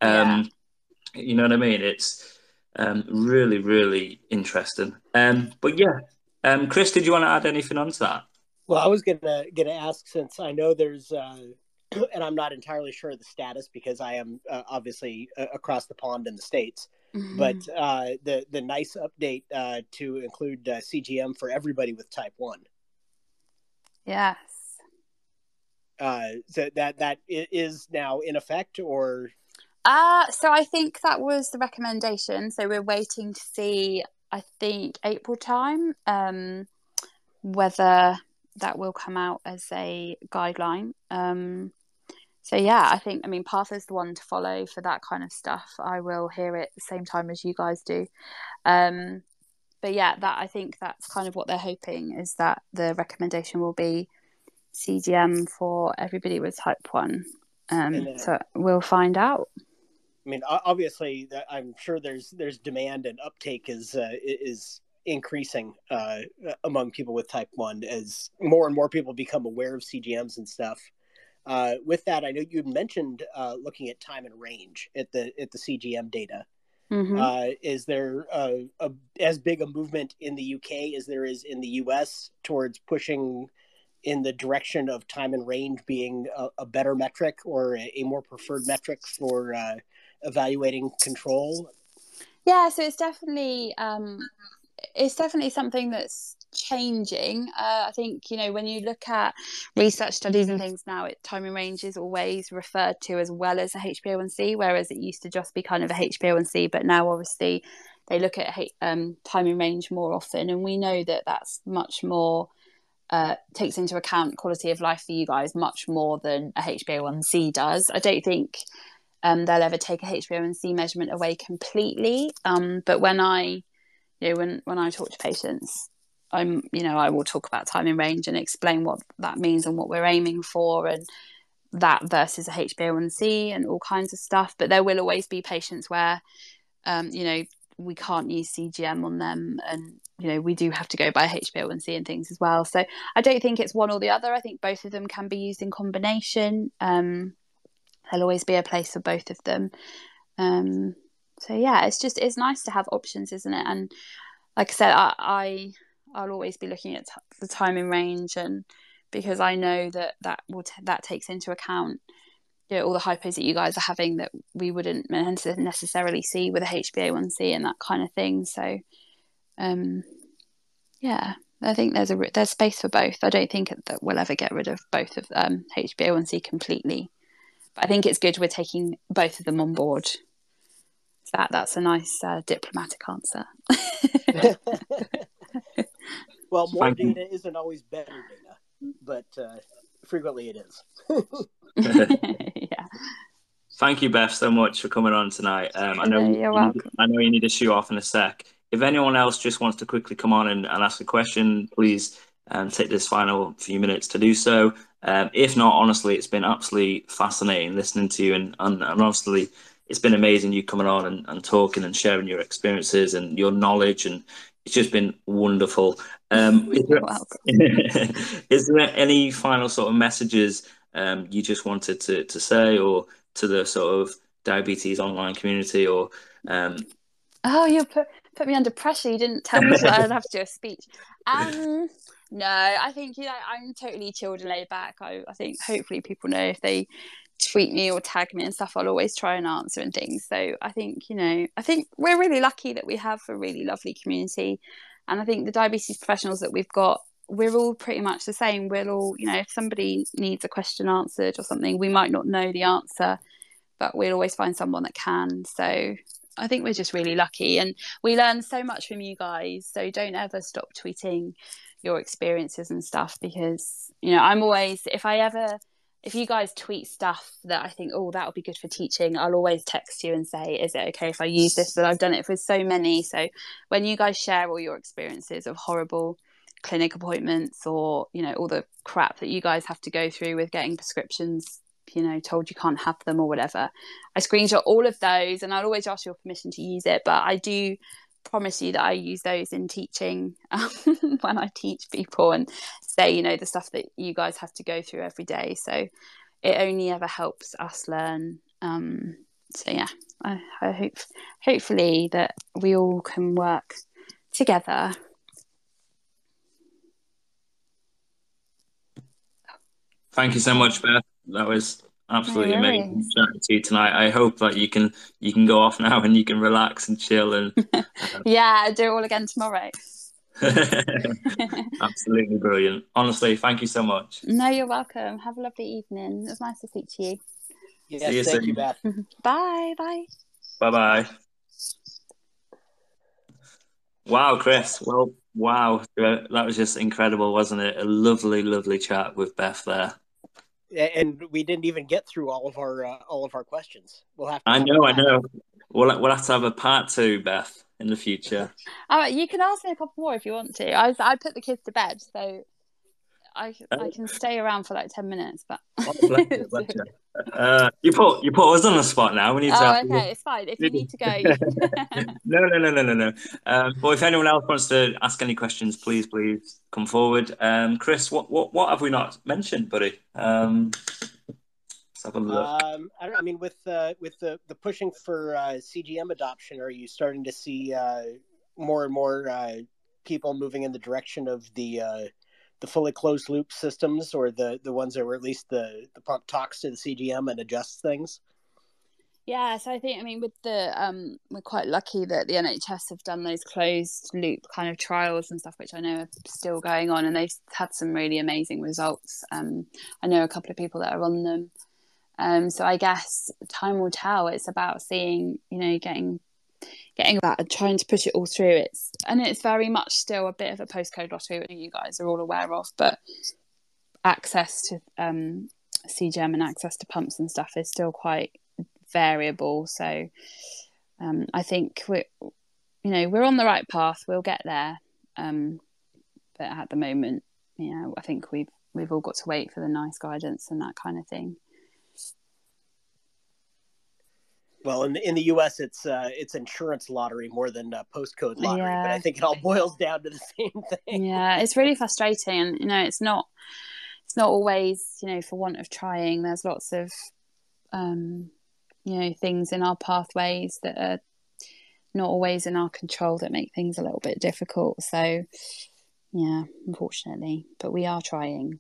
You know what I mean? It's really, really interesting. But yeah. Chris, did you want to add anything on to that? Well, I was gonna ask, since I know there's, and I'm not entirely sure of the status, because I am obviously across the pond in the States, but the nice update to include CGM for everybody with type 1. Yes. So that is now in effect, or? So I think that was the recommendation. So we're waiting to see, I think, April time, whether that will come out as a guideline. So yeah, I think, I mean, Partha's the one to follow for that kind of stuff. I will hear it the same time as you guys do. But yeah, that, I think that's kind of what they're hoping, is that the recommendation will be CGM for everybody with type 1. So we'll find out. I mean, obviously, I'm sure there's demand, and uptake is increasing among people with type 1 as more and more people become aware of CGMs and stuff. With that, I know you mentioned looking at time and range at the CGM data. Is there as big a movement in the UK as there is in the US towards pushing in the direction of time and range being a better metric, or a more preferred metric for evaluating control? Yeah, so it's definitely something that's changing. I think, you know, when you look at research studies and things now, time in range is always referred to as well as a HbA1c, whereas it used to just be kind of a HbA1c, but now obviously they look at time in range more often, and we know that that's much more takes into account quality of life for you guys much more than a HbA1c does. I don't think they'll ever take a HbA1c measurement away completely, but when I talk to patients, I will talk about time in range and explain what that means and what we're aiming for, and that versus a HbA1c and all kinds of stuff. But there will always be patients where we can't use CGM on them, and we do have to go by HbA1c and things as well. So I don't think it's one or the other. I think both of them can be used in combination. There'll always be a place for both of them. So yeah, it's nice to have options, isn't it? And like I said, I'll always be looking at the time in range, and because I know that takes into account all the hypos that you guys are having that we wouldn't necessarily see with a HbA1c and that kind of thing. So yeah, I think there's space for both. I don't think that we'll ever get rid of both of HbA1c completely, but I think it's good we're taking both of them on board. That's a nice diplomatic answer. Well, more data isn't always better data, but frequently it is. Yeah. Thank you, Beth, so much for coming on tonight. I know you need to shoot off in a sec. If anyone else just wants to quickly come on and ask a question, please take this final few minutes to do so. If not, honestly, it's been absolutely fascinating listening to you, and honestly, it's been amazing you coming on and talking and sharing your experiences and your knowledge, and it's just been wonderful. Is there any final sort of messages you just wanted to say, or to the sort of diabetes online community, or Oh, you put me under pressure. You didn't tell me that I'd have to do a speech. No, I think I'm totally chilled and laid back. I think hopefully people know if they tweet me or tag me and stuff, I'll always try and answer and things. So I think we're really lucky that we have a really lovely community, and I think the diabetes professionals that we've got, we're all pretty much the same. We'll all, if somebody needs a question answered or something, we might not know the answer, but we'll always find someone that can. So I think we're just really lucky, and we learn so much from you guys. So don't ever stop tweeting your experiences and stuff, because I'm always, if you guys tweet stuff that I think, oh, that would be good for teaching, I'll always text you and say, is it okay if I use this? But I've done it for so many. So when you guys share all your experiences of horrible clinic appointments, or all the crap that you guys have to go through with getting prescriptions told you can't have them or whatever, I screenshot all of those, and I'll always ask your permission to use it. But I do promise you that I use those in teaching when I teach people, and say the stuff that you guys have to go through every day. So it only ever helps us learn. So yeah, I hope hopefully that we all can work together. Thank you so much, Beth. That was absolutely amazing chatting to you tonight. I hope that you can go off now and you can relax and chill and yeah, do it all again tomorrow. Absolutely brilliant. Honestly, thank you so much. No, you're welcome. Have a lovely evening. It was nice to speak to you. Yes, thank you, Beth. Bye. Bye. Wow, Chris. Well, wow, that was just incredible, wasn't it? A lovely chat with Beth there. And we didn't even get through all of our questions. We'll have to. I know. We'll have to have a part 2, Beth, in the future. You can ask me a couple more if you want to. I put the kids to bed, so I can stay around for like 10 minutes. But bless you. You put us on the spot now. We need to. Okay, it's fine. If you need to go. No. Well, if anyone else wants to ask any questions, please come forward. Chris, what have we not mentioned, buddy? Let's have a look. I mean, with the pushing for CGM adoption, are you starting to see more and more people moving in the direction of the fully closed loop systems, or the ones that were at least the pump talks to the CGM and adjusts things? Yeah, so I think, I mean, with the we're quite lucky that the NHS have done those closed loop kind of trials and stuff, which I know are still going on, and they've had some really amazing results. I know a couple of people that are on them. So I guess time will tell. It's about seeing, getting that and trying to push it all through. It's very much still a bit of a postcode lottery, which you guys are all aware of, but access to CGM and access to pumps and stuff is still quite variable. So I think we're on the right path. We'll get there, but at the moment, I think we've all got to wait for the NICE guidance and that kind of thing. Well, in the US, it's insurance lottery more than postcode lottery, but I think it all boils down to the same thing. Yeah, it's really frustrating, and it's not always, for want of trying. There's lots of things in our pathways that are not always in our control that make things a little bit difficult. So yeah, unfortunately, but we are trying.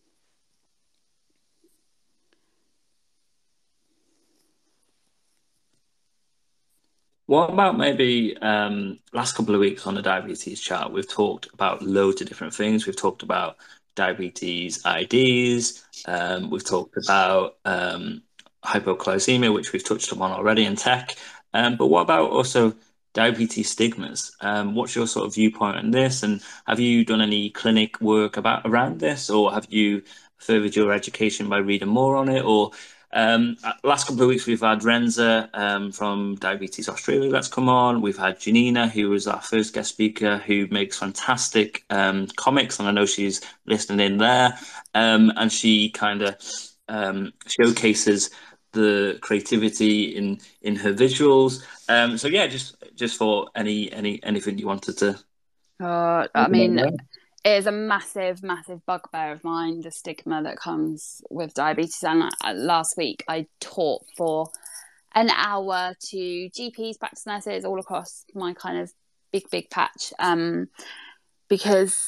What about maybe last couple of weeks on the diabetes chat, we've talked about loads of different things. We've talked about diabetes IDs. We've talked about hypoglycemia, which we've touched upon already, in tech. But what about also diabetes stigmas? What's your sort of viewpoint on this? And have you done any clinic work around this, or have you furthered your education by reading more on it? Or last couple of weeks, we've had Renza from Diabetes Australia that's come on. We've had Janina, who was our first guest speaker, who makes fantastic comics, and I know she's listening in there. And she kind of showcases the creativity in her visuals. So yeah, just for anything you wanted to. I mean, it is a massive bugbear of mine, the stigma that comes with diabetes. And last week I taught for an hour to GPs, practice nurses all across my kind of big patch, because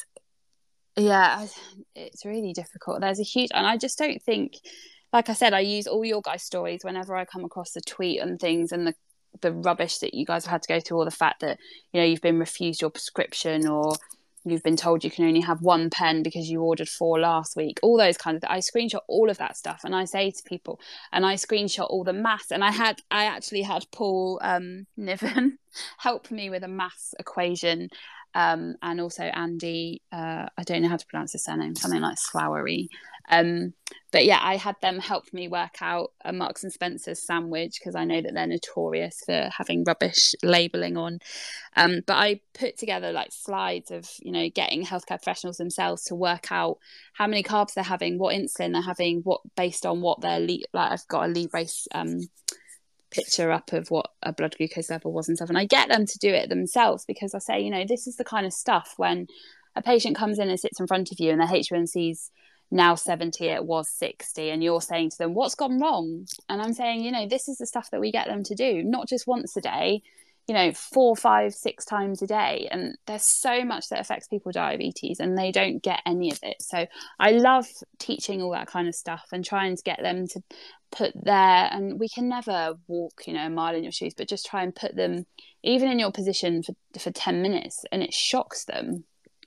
it's really difficult. There's a huge, and I just don't think, like I said, I use all your guys' stories whenever I come across a tweet and things, and the rubbish that you guys have had to go through, or the fact that you've been refused your prescription, or you've been told you can only have one pen because you ordered 4 last week, all those kinds of, I screenshot all of that stuff, and I say to people, and I screenshot all the maths, and I actually had Paul Niven help me with a maths equation, and also Andy, I don't know how to pronounce his surname, something like Slowery. But yeah, I had them help me work out a Marks and Spencer's sandwich, because I know that they're notorious for having rubbish labelling on. But I put together like slides of, getting healthcare professionals themselves to work out how many carbs they're having, what insulin they're having, what based on what their I've got a Librace picture up of what a blood glucose level was and stuff, and I get them to do it themselves, because I say, this is the kind of stuff when a patient comes in and sits in front of you and their HbA1c's now 70, it was 60, and you're saying to them, what's gone wrong? And I'm saying, this is the stuff that we get them to do, not just once a day, 4, 5, 6 times a day. And there's so much that affects people with diabetes, and they don't get any of it. So I love teaching all that kind of stuff and trying to get them to put and we can never walk, a mile in your shoes, but just try and put them even in your position for 10 minutes, and it shocks them.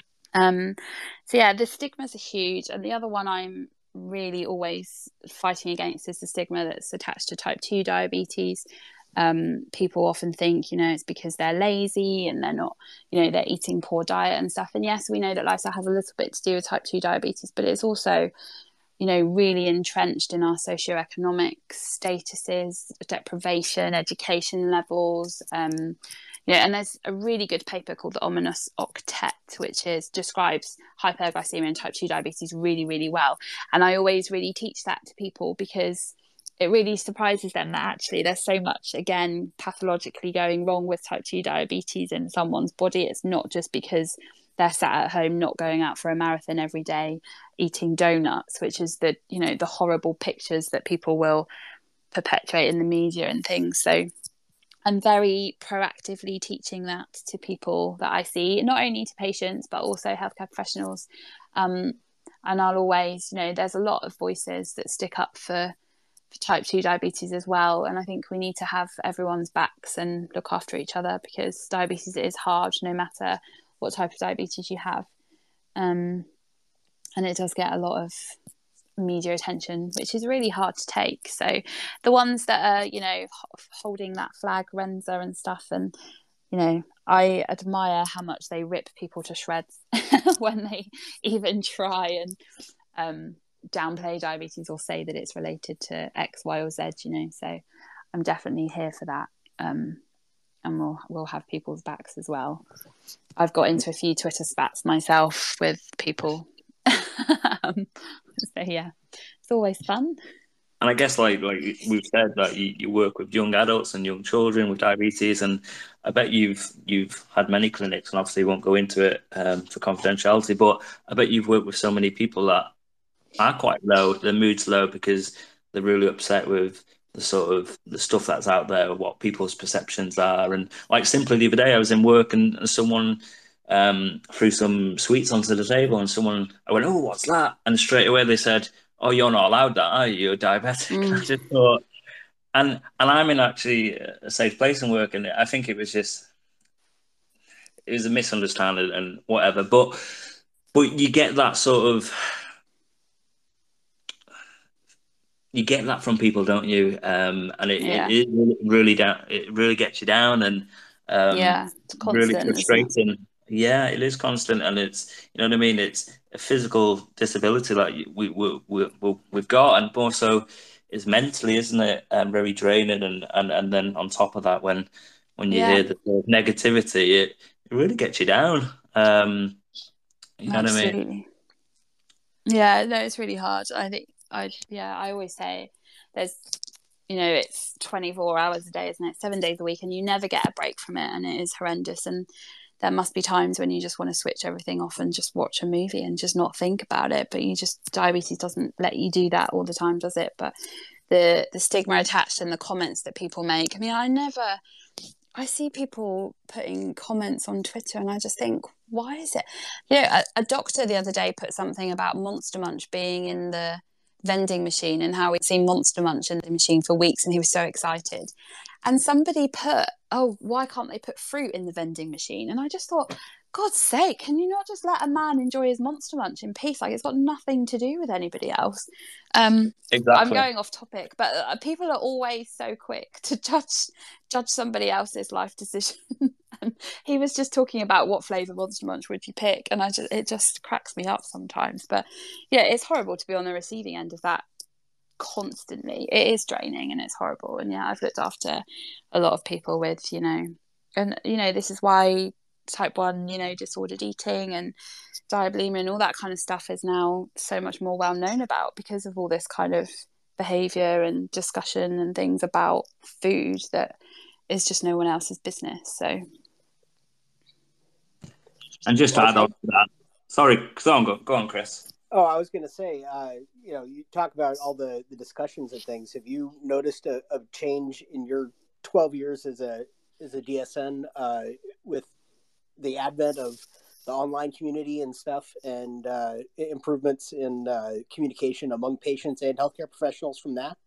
So yeah, the stigmas are huge. And the other one I'm really always fighting against is the stigma that's attached to type 2 diabetes. People often think, it's because they're lazy and they're not, they're eating poor diet and stuff. And yes, we know that lifestyle has a little bit to do with type 2 diabetes, but it's also, really entrenched in our socioeconomic statuses, deprivation, education levels, and there's a really good paper called the Ominous Octet, which describes hyperglycemia and type 2 diabetes really, really well. And I always really teach that to people, because it really surprises them that actually there's so much, again, pathologically going wrong with type 2 diabetes in someone's body. It's not just because they're sat at home not going out for a marathon every day, eating donuts, which is the horrible pictures that people will perpetuate in the media and things. So I'm very proactively teaching that to people that I see, not only to patients, but also healthcare professionals. And I'll always, there's a lot of voices that stick up for type 2 diabetes as well, and I think we need to have everyone's backs and look after each other, because diabetes is hard no matter what type of diabetes you have, and it does get a lot of media attention, which is really hard to take. So the ones that are, you know, holding that flag, Renza and stuff, and you know, I admire how much they rip people to shreds when they even try and downplay diabetes or say that it's related to X, Y, or Z. You know, so I'm definitely here for that, and we'll have people's backs as well. I've got into a few Twitter spats myself with people. So yeah, it's always fun. And I guess like we've said, that you work with young adults and young children with diabetes, and I bet you've had many clinics, and obviously won't go into it for confidentiality, but I bet you've worked with so many people that are quite low, their mood's low because they're really upset with the sort of the stuff that's out there, what people's perceptions are. And like simply the other day, I was in work and someone threw some sweets onto the table, and I went, "Oh, what's that?" And straight away they said, "Oh, you're not allowed that, are you? You're diabetic." I just thought, and I'm in actually a safe place in work, and I think it was a misunderstanding and whatever. But you get that sort of, you get that from people, don't you? And it really down, it really gets you down, and it's constant, really frustrating. Yeah, it is constant, and it's, you know what I mean. It's a physical disability that we've got, and also is mentally, isn't it? Very draining, and then on top of that, when you hear the sort of negativity, it really gets you down. You know what I mean? Yeah, no, it's really hard. I think I always say there's, you know, it's 24 hours a day, isn't it? 7 days a week, and you never get a break from it, and it is horrendous. And there must be times when you just want to switch everything off and just watch a movie and just not think about it. But diabetes doesn't let you do that all the time, does it? But the stigma attached and the comments that people make. I mean, I see people putting comments on Twitter, and I just think, why is it? You know, a doctor the other day put something about Monster Munch being in the vending machine, and how he'd seen Monster Munch in the machine for weeks, and he was so excited. And somebody put, "Oh, why can't they put fruit in the vending machine?" And I just thought, God's sake, can you not just let a man enjoy his Monster Munch in peace? Like, it's got nothing to do with anybody else. Exactly. I'm going off topic, but people are always so quick to judge somebody else's life decision. And he was just talking about what flavour Monster Munch would you pick, and it just cracks me up sometimes. But yeah, it's horrible to be on the receiving end of that constantly. It is draining and it's horrible. And yeah, I've looked after a lot of people with, you know, and you know, this is why type 1, you know, disordered eating and diabulimia and all that kind of stuff is now so much more well known about, because of all this kind of behavior and discussion and things about food that is just no one else's business. So, and just to add on to that, sorry, go on, Chris. Oh, I was going to say, you know, you talk about all the discussions and things. Have you noticed a change in your 12 years as a DSN with the advent of the online community and stuff, and improvements in communication among patients and healthcare professionals from that?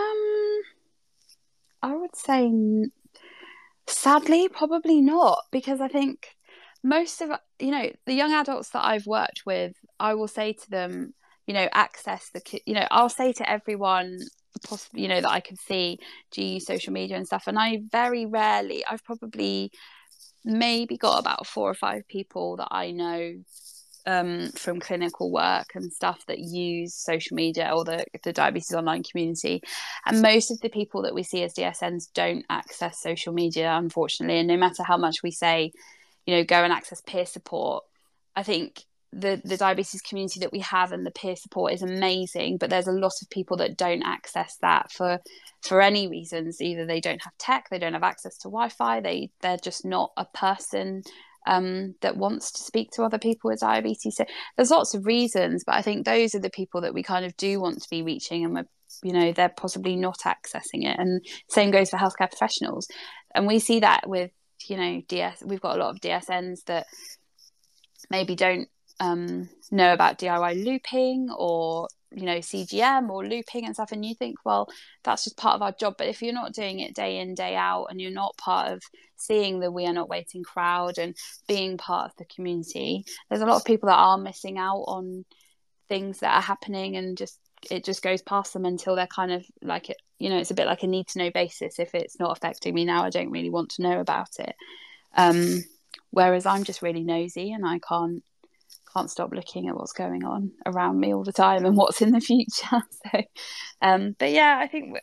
I would say, sadly, probably not, because I think most of, you know, the young adults that I've worked with, I will say to them, you know, I'll say to everyone, you know, that I can see, do you use social media and stuff? And I've probably maybe got about 4 or 5 people that I know from clinical work and stuff that use social media or the diabetes online community. And most of the people that we see as DSNs don't access social media, unfortunately. And no matter how much we say, you know, go and access peer support, I think the diabetes community that we have and the peer support is amazing, but there's a lot of people that don't access that for any reasons. Either they don't have tech, they don't have access to Wi-Fi, they're just not a person that wants to speak to other people with diabetes. So there's lots of reasons, but I think those are the people that we kind of do want to be reaching, and we're, you know, they're possibly not accessing it. And same goes for healthcare professionals. And we see that with, you know, we've got a lot of DSNs that maybe don't know about DIY looping, or CGM or looping and stuff, and you think, well, that's just part of our job. But if you're not doing it day in, day out, and you're not part of seeing the We Are Not Waiting crowd and being part of the community, there's a lot of people that are missing out on things that are happening, and it just goes past them until they're kind of like, it's a bit like a need to know basis. If it's not affecting me now, I don't really want to know about it. Whereas I'm just really nosy, and I can't stop looking at what's going on around me all the time and what's in the future. So, but yeah, I think,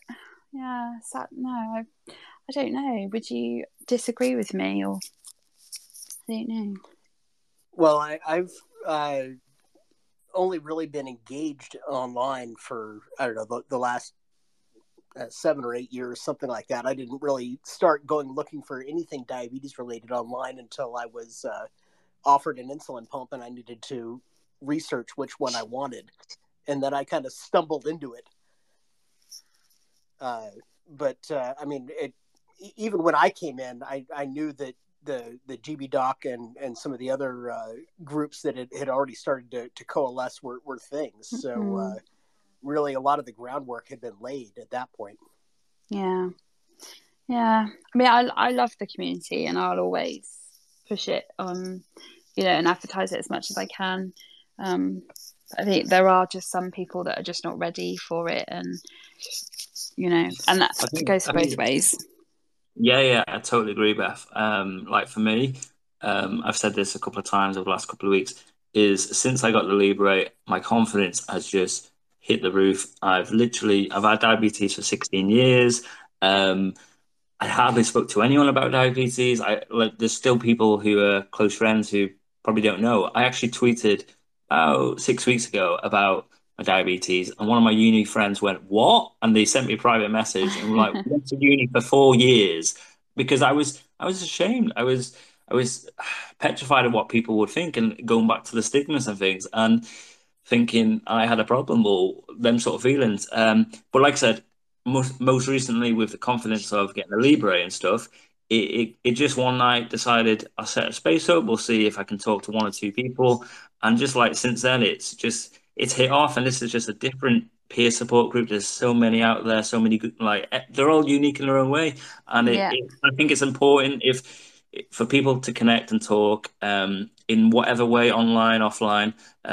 I don't know. Would you disagree with me, or I don't know? Well, I've only really been engaged online for, I don't know, the last 7 or 8 years, something like that. I didn't really start going looking for anything diabetes related online until I was offered an insulin pump, and I needed to research which one I wanted, and then I kind of stumbled into it. I mean, even when I came in, I knew that the GB Doc and some of the other groups that had already started to coalesce were things. So really, a lot of the groundwork had been laid at that point. Yeah. I mean, I love the community, and I'll always push it on, and advertise it as much as I can. I think there are just some people that are just not ready for it, and and that goes both ways. Yeah, I totally agree, Beth. Like for me, I've said this a couple of times over the last couple of weeks, is since I got the Libre, my confidence has just hit the roof. I've had diabetes for 16 years. I hardly spoke to anyone about diabetes. There's still people who are close friends who probably don't know. I actually tweeted about 6 weeks ago about my diabetes, and one of my uni friends went, "What?" And they sent me a private message and were like, "We went to uni for 4 years," because I was ashamed. I was petrified of what people would think, and going back to the stigmas and things, and thinking I had a problem, or them sort of feelings. But like I said, most recently, with the confidence of getting the Libre and stuff, it just one night decided I'll set a space up. We'll see if I can talk to 1 or 2 people, and just like since then, it's hit off. And this is just a different peer support group. There's so many out there, so many they're all unique in their own way, and I think it's important for people to connect and talk in whatever way, online, offline.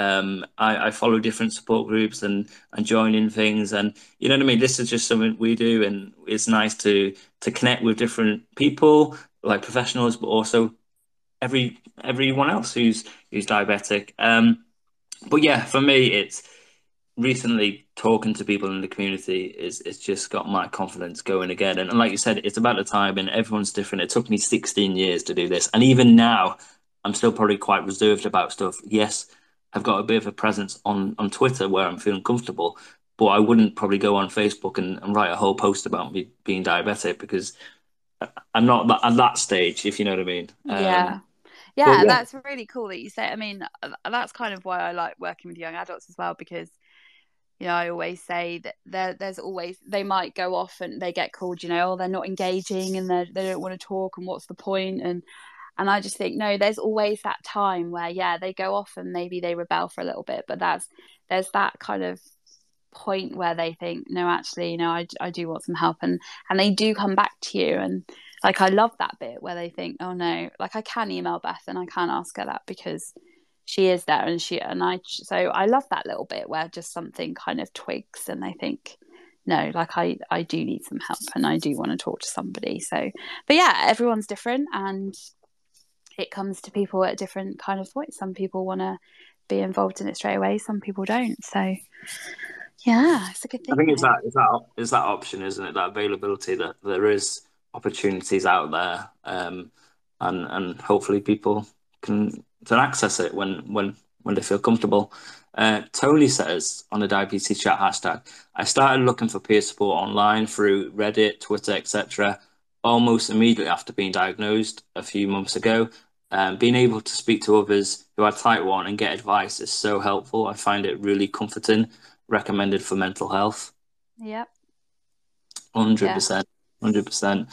I follow different support groups and join in things, and you know what I mean. This is just something we do, and it's nice to connect with different people, like professionals, but also everyone else who's diabetic. But yeah, for me, it's recently talking to people in the community it's just got my confidence going again. And like you said, it's about the time, and everyone's different. It took me 16 years to do this, and even now I'm still probably quite reserved about stuff. Yes, I've got a bit of a presence on Twitter where I'm feeling comfortable, but I wouldn't probably go on Facebook and write a whole post about me being diabetic, because I'm not at that stage, if you know what I mean. Yeah, that's really cool that you say. I mean, that's kind of why I like working with young adults as well, because I always say that there's always, they might go off and they get called, oh, they're not engaging and they don't want to talk, and what's the point? And I just think, no, there's always that time where, they go off and maybe they rebel for a little bit, but there's that kind of point where they think, no, actually, I do want some help, and they do come back to you. And like, I love that bit where they think, oh no, like I can email Beth and I can ask her that because she is there, so I love that little bit where just something kind of twigs and they think, no, like I do need some help and I do want to talk to somebody. So, but yeah, everyone's different, and it comes to people at different kind of points. Some people want to be involved in it straight away, some people don't. So yeah, it's a good thing. I think it's that option, isn't it? That availability, that there is opportunities out there, and hopefully people can access it when they feel comfortable. Tony says on the diabetes chat hashtag, I started looking for peer support online through Reddit, Twitter, etc. almost immediately after being diagnosed a few months ago. Being able to speak to others who are type 1 and get advice is so helpful. I find it really comforting. Recommended for mental health. Yep. 100%. 100%.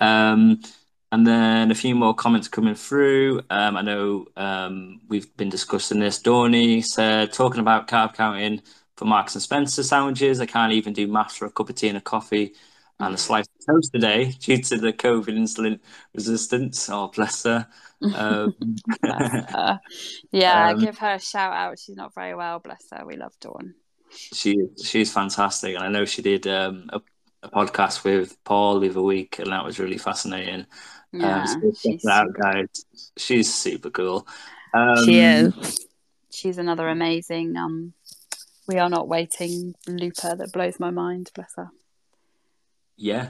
And then a few more comments coming through. I know we've been discussing this. Dorney said, talking about carb counting, for Marks and Spencer sandwiches. I can't even do maths for a cup of tea and a coffee and a slice of toast a day due to the COVID insulin resistance. Oh, bless her. Bless her. Yeah, give her a shout out. She's not very well, bless her. We love Dawn. She's fantastic, and I know she did a podcast with Paul the other week, and that was really fascinating. Yeah, so check that out, guys. She's super cool. She is. She's another amazing We Are Not Waiting looper that blows my mind, bless her. Yeah.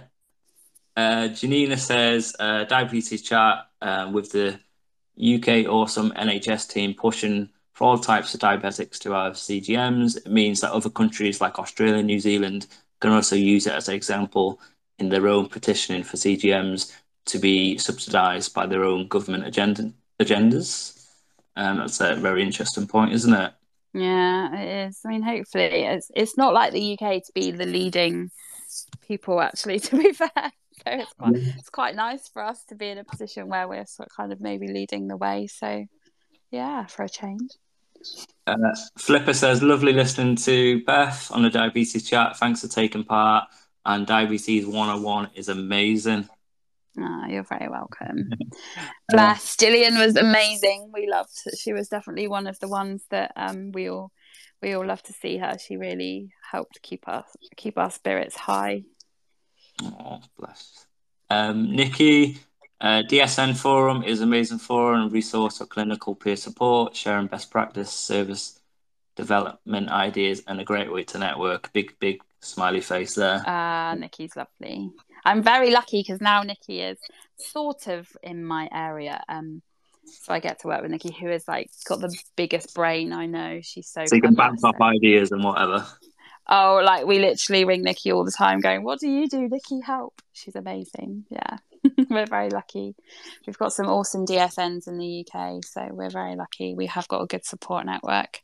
Janina says, diabetes chat with the UK awesome NHS team pushing for all types of diabetics to have CGMs. It means that other countries like Australia and New Zealand can also use it as an example in their own petitioning for CGMs to be subsidised by their own government agendas. That's a very interesting point, isn't it? Yeah, it is. I mean, hopefully it's not like the UK to be the leading people, actually, to be fair. So it's quite nice for us to be in a position where we're sort of kind of maybe leading the way. So yeah, for a change. Flipper says, lovely listening to Beth on the diabetes chat. Thanks for taking part. And Diabetes 101 is amazing. Oh, you're very welcome. Bless. Gillian was amazing. We loved her. She was definitely one of the ones that we all love to see her. She really helped keep our spirits high. Oh, bless. Nikki, DSN Forum is an amazing forum and resource for clinical peer support, sharing best practice, service development ideas, and a great way to network. Big smiley face there. Nikki's lovely. I'm very lucky because now Nikki is sort of in my area. So I get to work with Nikki, who is like got the biggest brain I know. She's so you can bounce off ideas and whatever. Oh, like we literally ring Nikki all the time going, what do you do, Nikki? Help. She's amazing. Yeah. We're very lucky. We've got some awesome DSNs in the UK, so we're very lucky. We have got a good support network.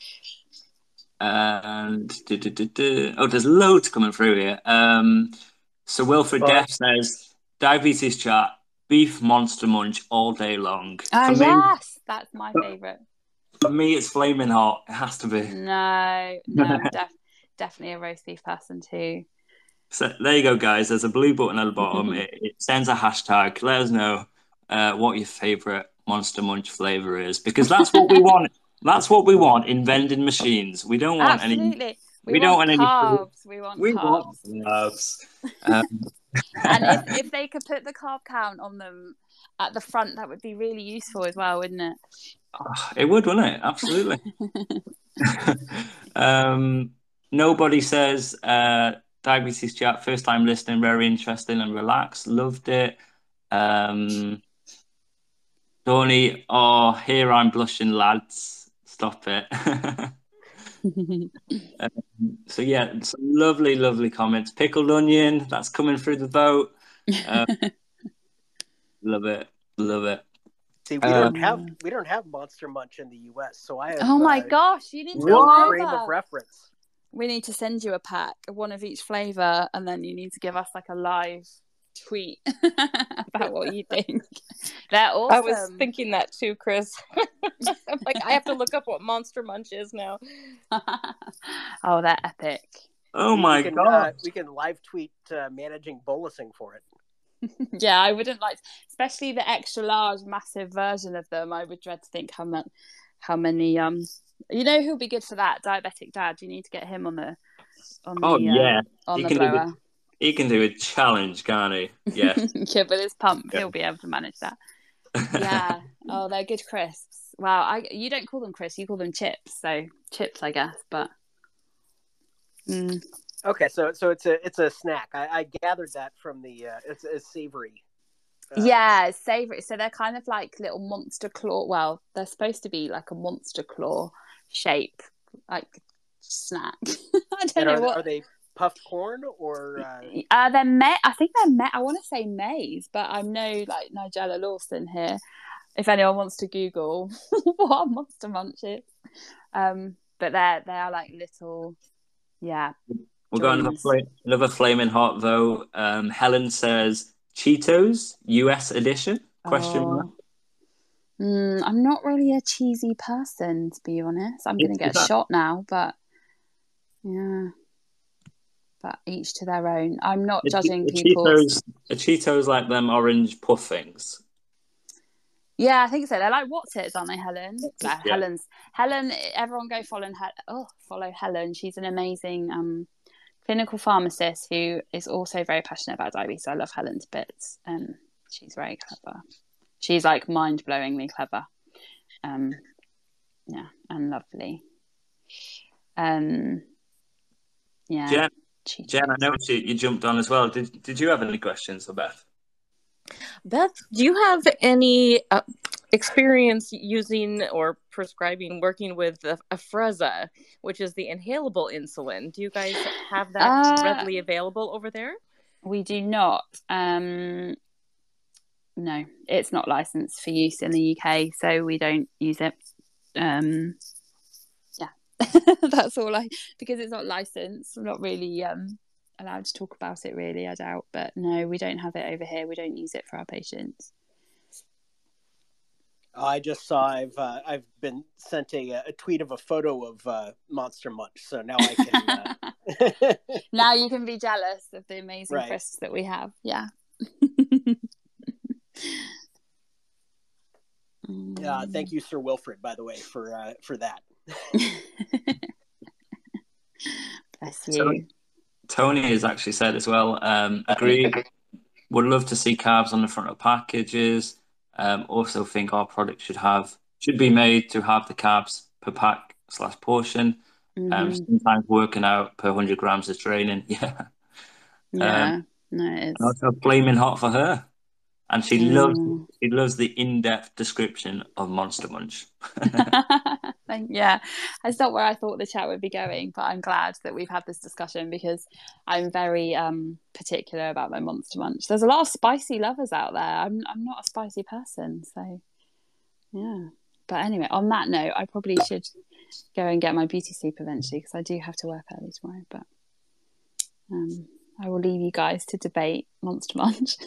And there's loads coming through here. So Wilfred Deff says, diabetes chat, beef monster munch all day long. Yes, that's my favourite. For me, it's flaming hot. It has to be. No, definitely a roast beef person too. So there you go, guys. There's a blue button at the bottom. It sends a hashtag. Let us know what your favourite monster munch flavour is, because that's what we want. That's what we want in vending machines. We don't want any. We don't want carbs. We want carbs. And if they could put the carb count on them at the front, that would be really useful as well, wouldn't it? It would, wouldn't it? Absolutely. Nobody says diabetes chat, first time listening, very interesting and relaxed. Loved it. Tony, here I'm blushing, lads. Stop it. So yeah, some lovely comments. Pickled onion, that's coming through the vote. Love it. See, we don't have Monster Munch in the US, so I have. Oh my gosh, you need to no frame of reference. We need to send you a pack, one of each flavor, and then you need to give us like a live tweet about what you think. They're awesome. I was thinking that too, Chris. I'm like, I have to look up what Monster Munch is now. Oh, they're epic. Oh my god. We can live tweet managing bolusing for it. Yeah, I wouldn't like, especially the extra large, massive version of them. I would dread to think how many. You know who'll be good for that? Diabetic Dad. You need to get him on the blower. He can do a challenge, can't he? Yeah. Yeah, but his pump, he'll be able to manage that. Yeah. Oh, they're good crisps. Wow. You don't call them crisps, you call them chips. So chips, I guess. But. Okay, so it's a snack. I gathered that from the it's savory. Yeah, it's savory. So they're kind of like little monster claw. Well, they're supposed to be like a monster claw shape, like snack. I don't know what. Are they puffed corn or? They're I think they're I want to say maize, but I know like Nigella Lawson here. If anyone wants to Google what a Monster Munch is, but they are like little, yeah. We've got another flaming hot vote. Helen says Cheetos US edition? Question mark. I'm not really a cheesy person, to be honest. I'm going to get a shot now, but Yeah. But each to their own. I'm not Are judging people. Cheetos like them orange puff things? Yeah, I think so. They're like Wotsits, aren't they, Helen? Yeah. Helen. Everyone go follow Helen. She's an amazing clinical pharmacist who is also very passionate about diabetes. I love Helen to bits. She's very clever. She's like mind-blowingly clever. Yeah, and lovely. Yeah. Jen, I know you jumped on as well. Did you have any questions for Beth? Beth, do you have any experience using or prescribing, working with Afrezza, which is the inhalable insulin? Do you guys have that readily available over there? We do not. No, it's not licensed for use in the UK, so we don't use it. That's all because it's not licensed. I'm not really allowed to talk about it, really, I doubt. But no, we don't have it over here. We don't use it for our patients. I just saw I've been sent a tweet of a photo of Monster Munch, so now I can. Now you can be jealous of the amazing crisps that we have. Yeah. Thank you, Sir Wilfred, by the way, for that. Bless you. Tony has actually said as well, agree, would love to see carbs on the front of packages. Also think our product should be made to have the carbs per pack / portion. Sometimes working out per 100 grams is draining. Yeah. Yeah. No, it is. And also flaming hot for her. And she loves the in-depth description of Monster Munch. Yeah, it's not where I thought the chat would be going, but I'm glad that we've had this discussion because I'm very particular about my Monster Munch. There's a lot of spicy lovers out there. I'm not a spicy person, so yeah. But anyway, on that note, I probably should go and get my beauty sleep eventually because I do have to work early tomorrow. But I will leave you guys to debate Monster Munch.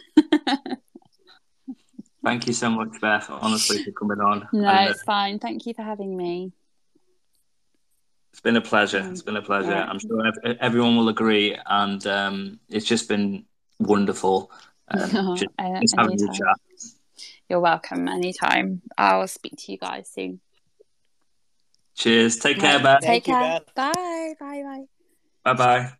Thank you so much, Beth, honestly, for coming on. No, it's fine. Thank you for having me. It's been a pleasure. It's been a pleasure. Right. I'm sure everyone will agree. And it's just been wonderful. Just having you chat. You're welcome. Anytime. I'll speak to you guys soon. Cheers. Take care, Beth. Take care. Bye. Bye. Bye. Bye-bye.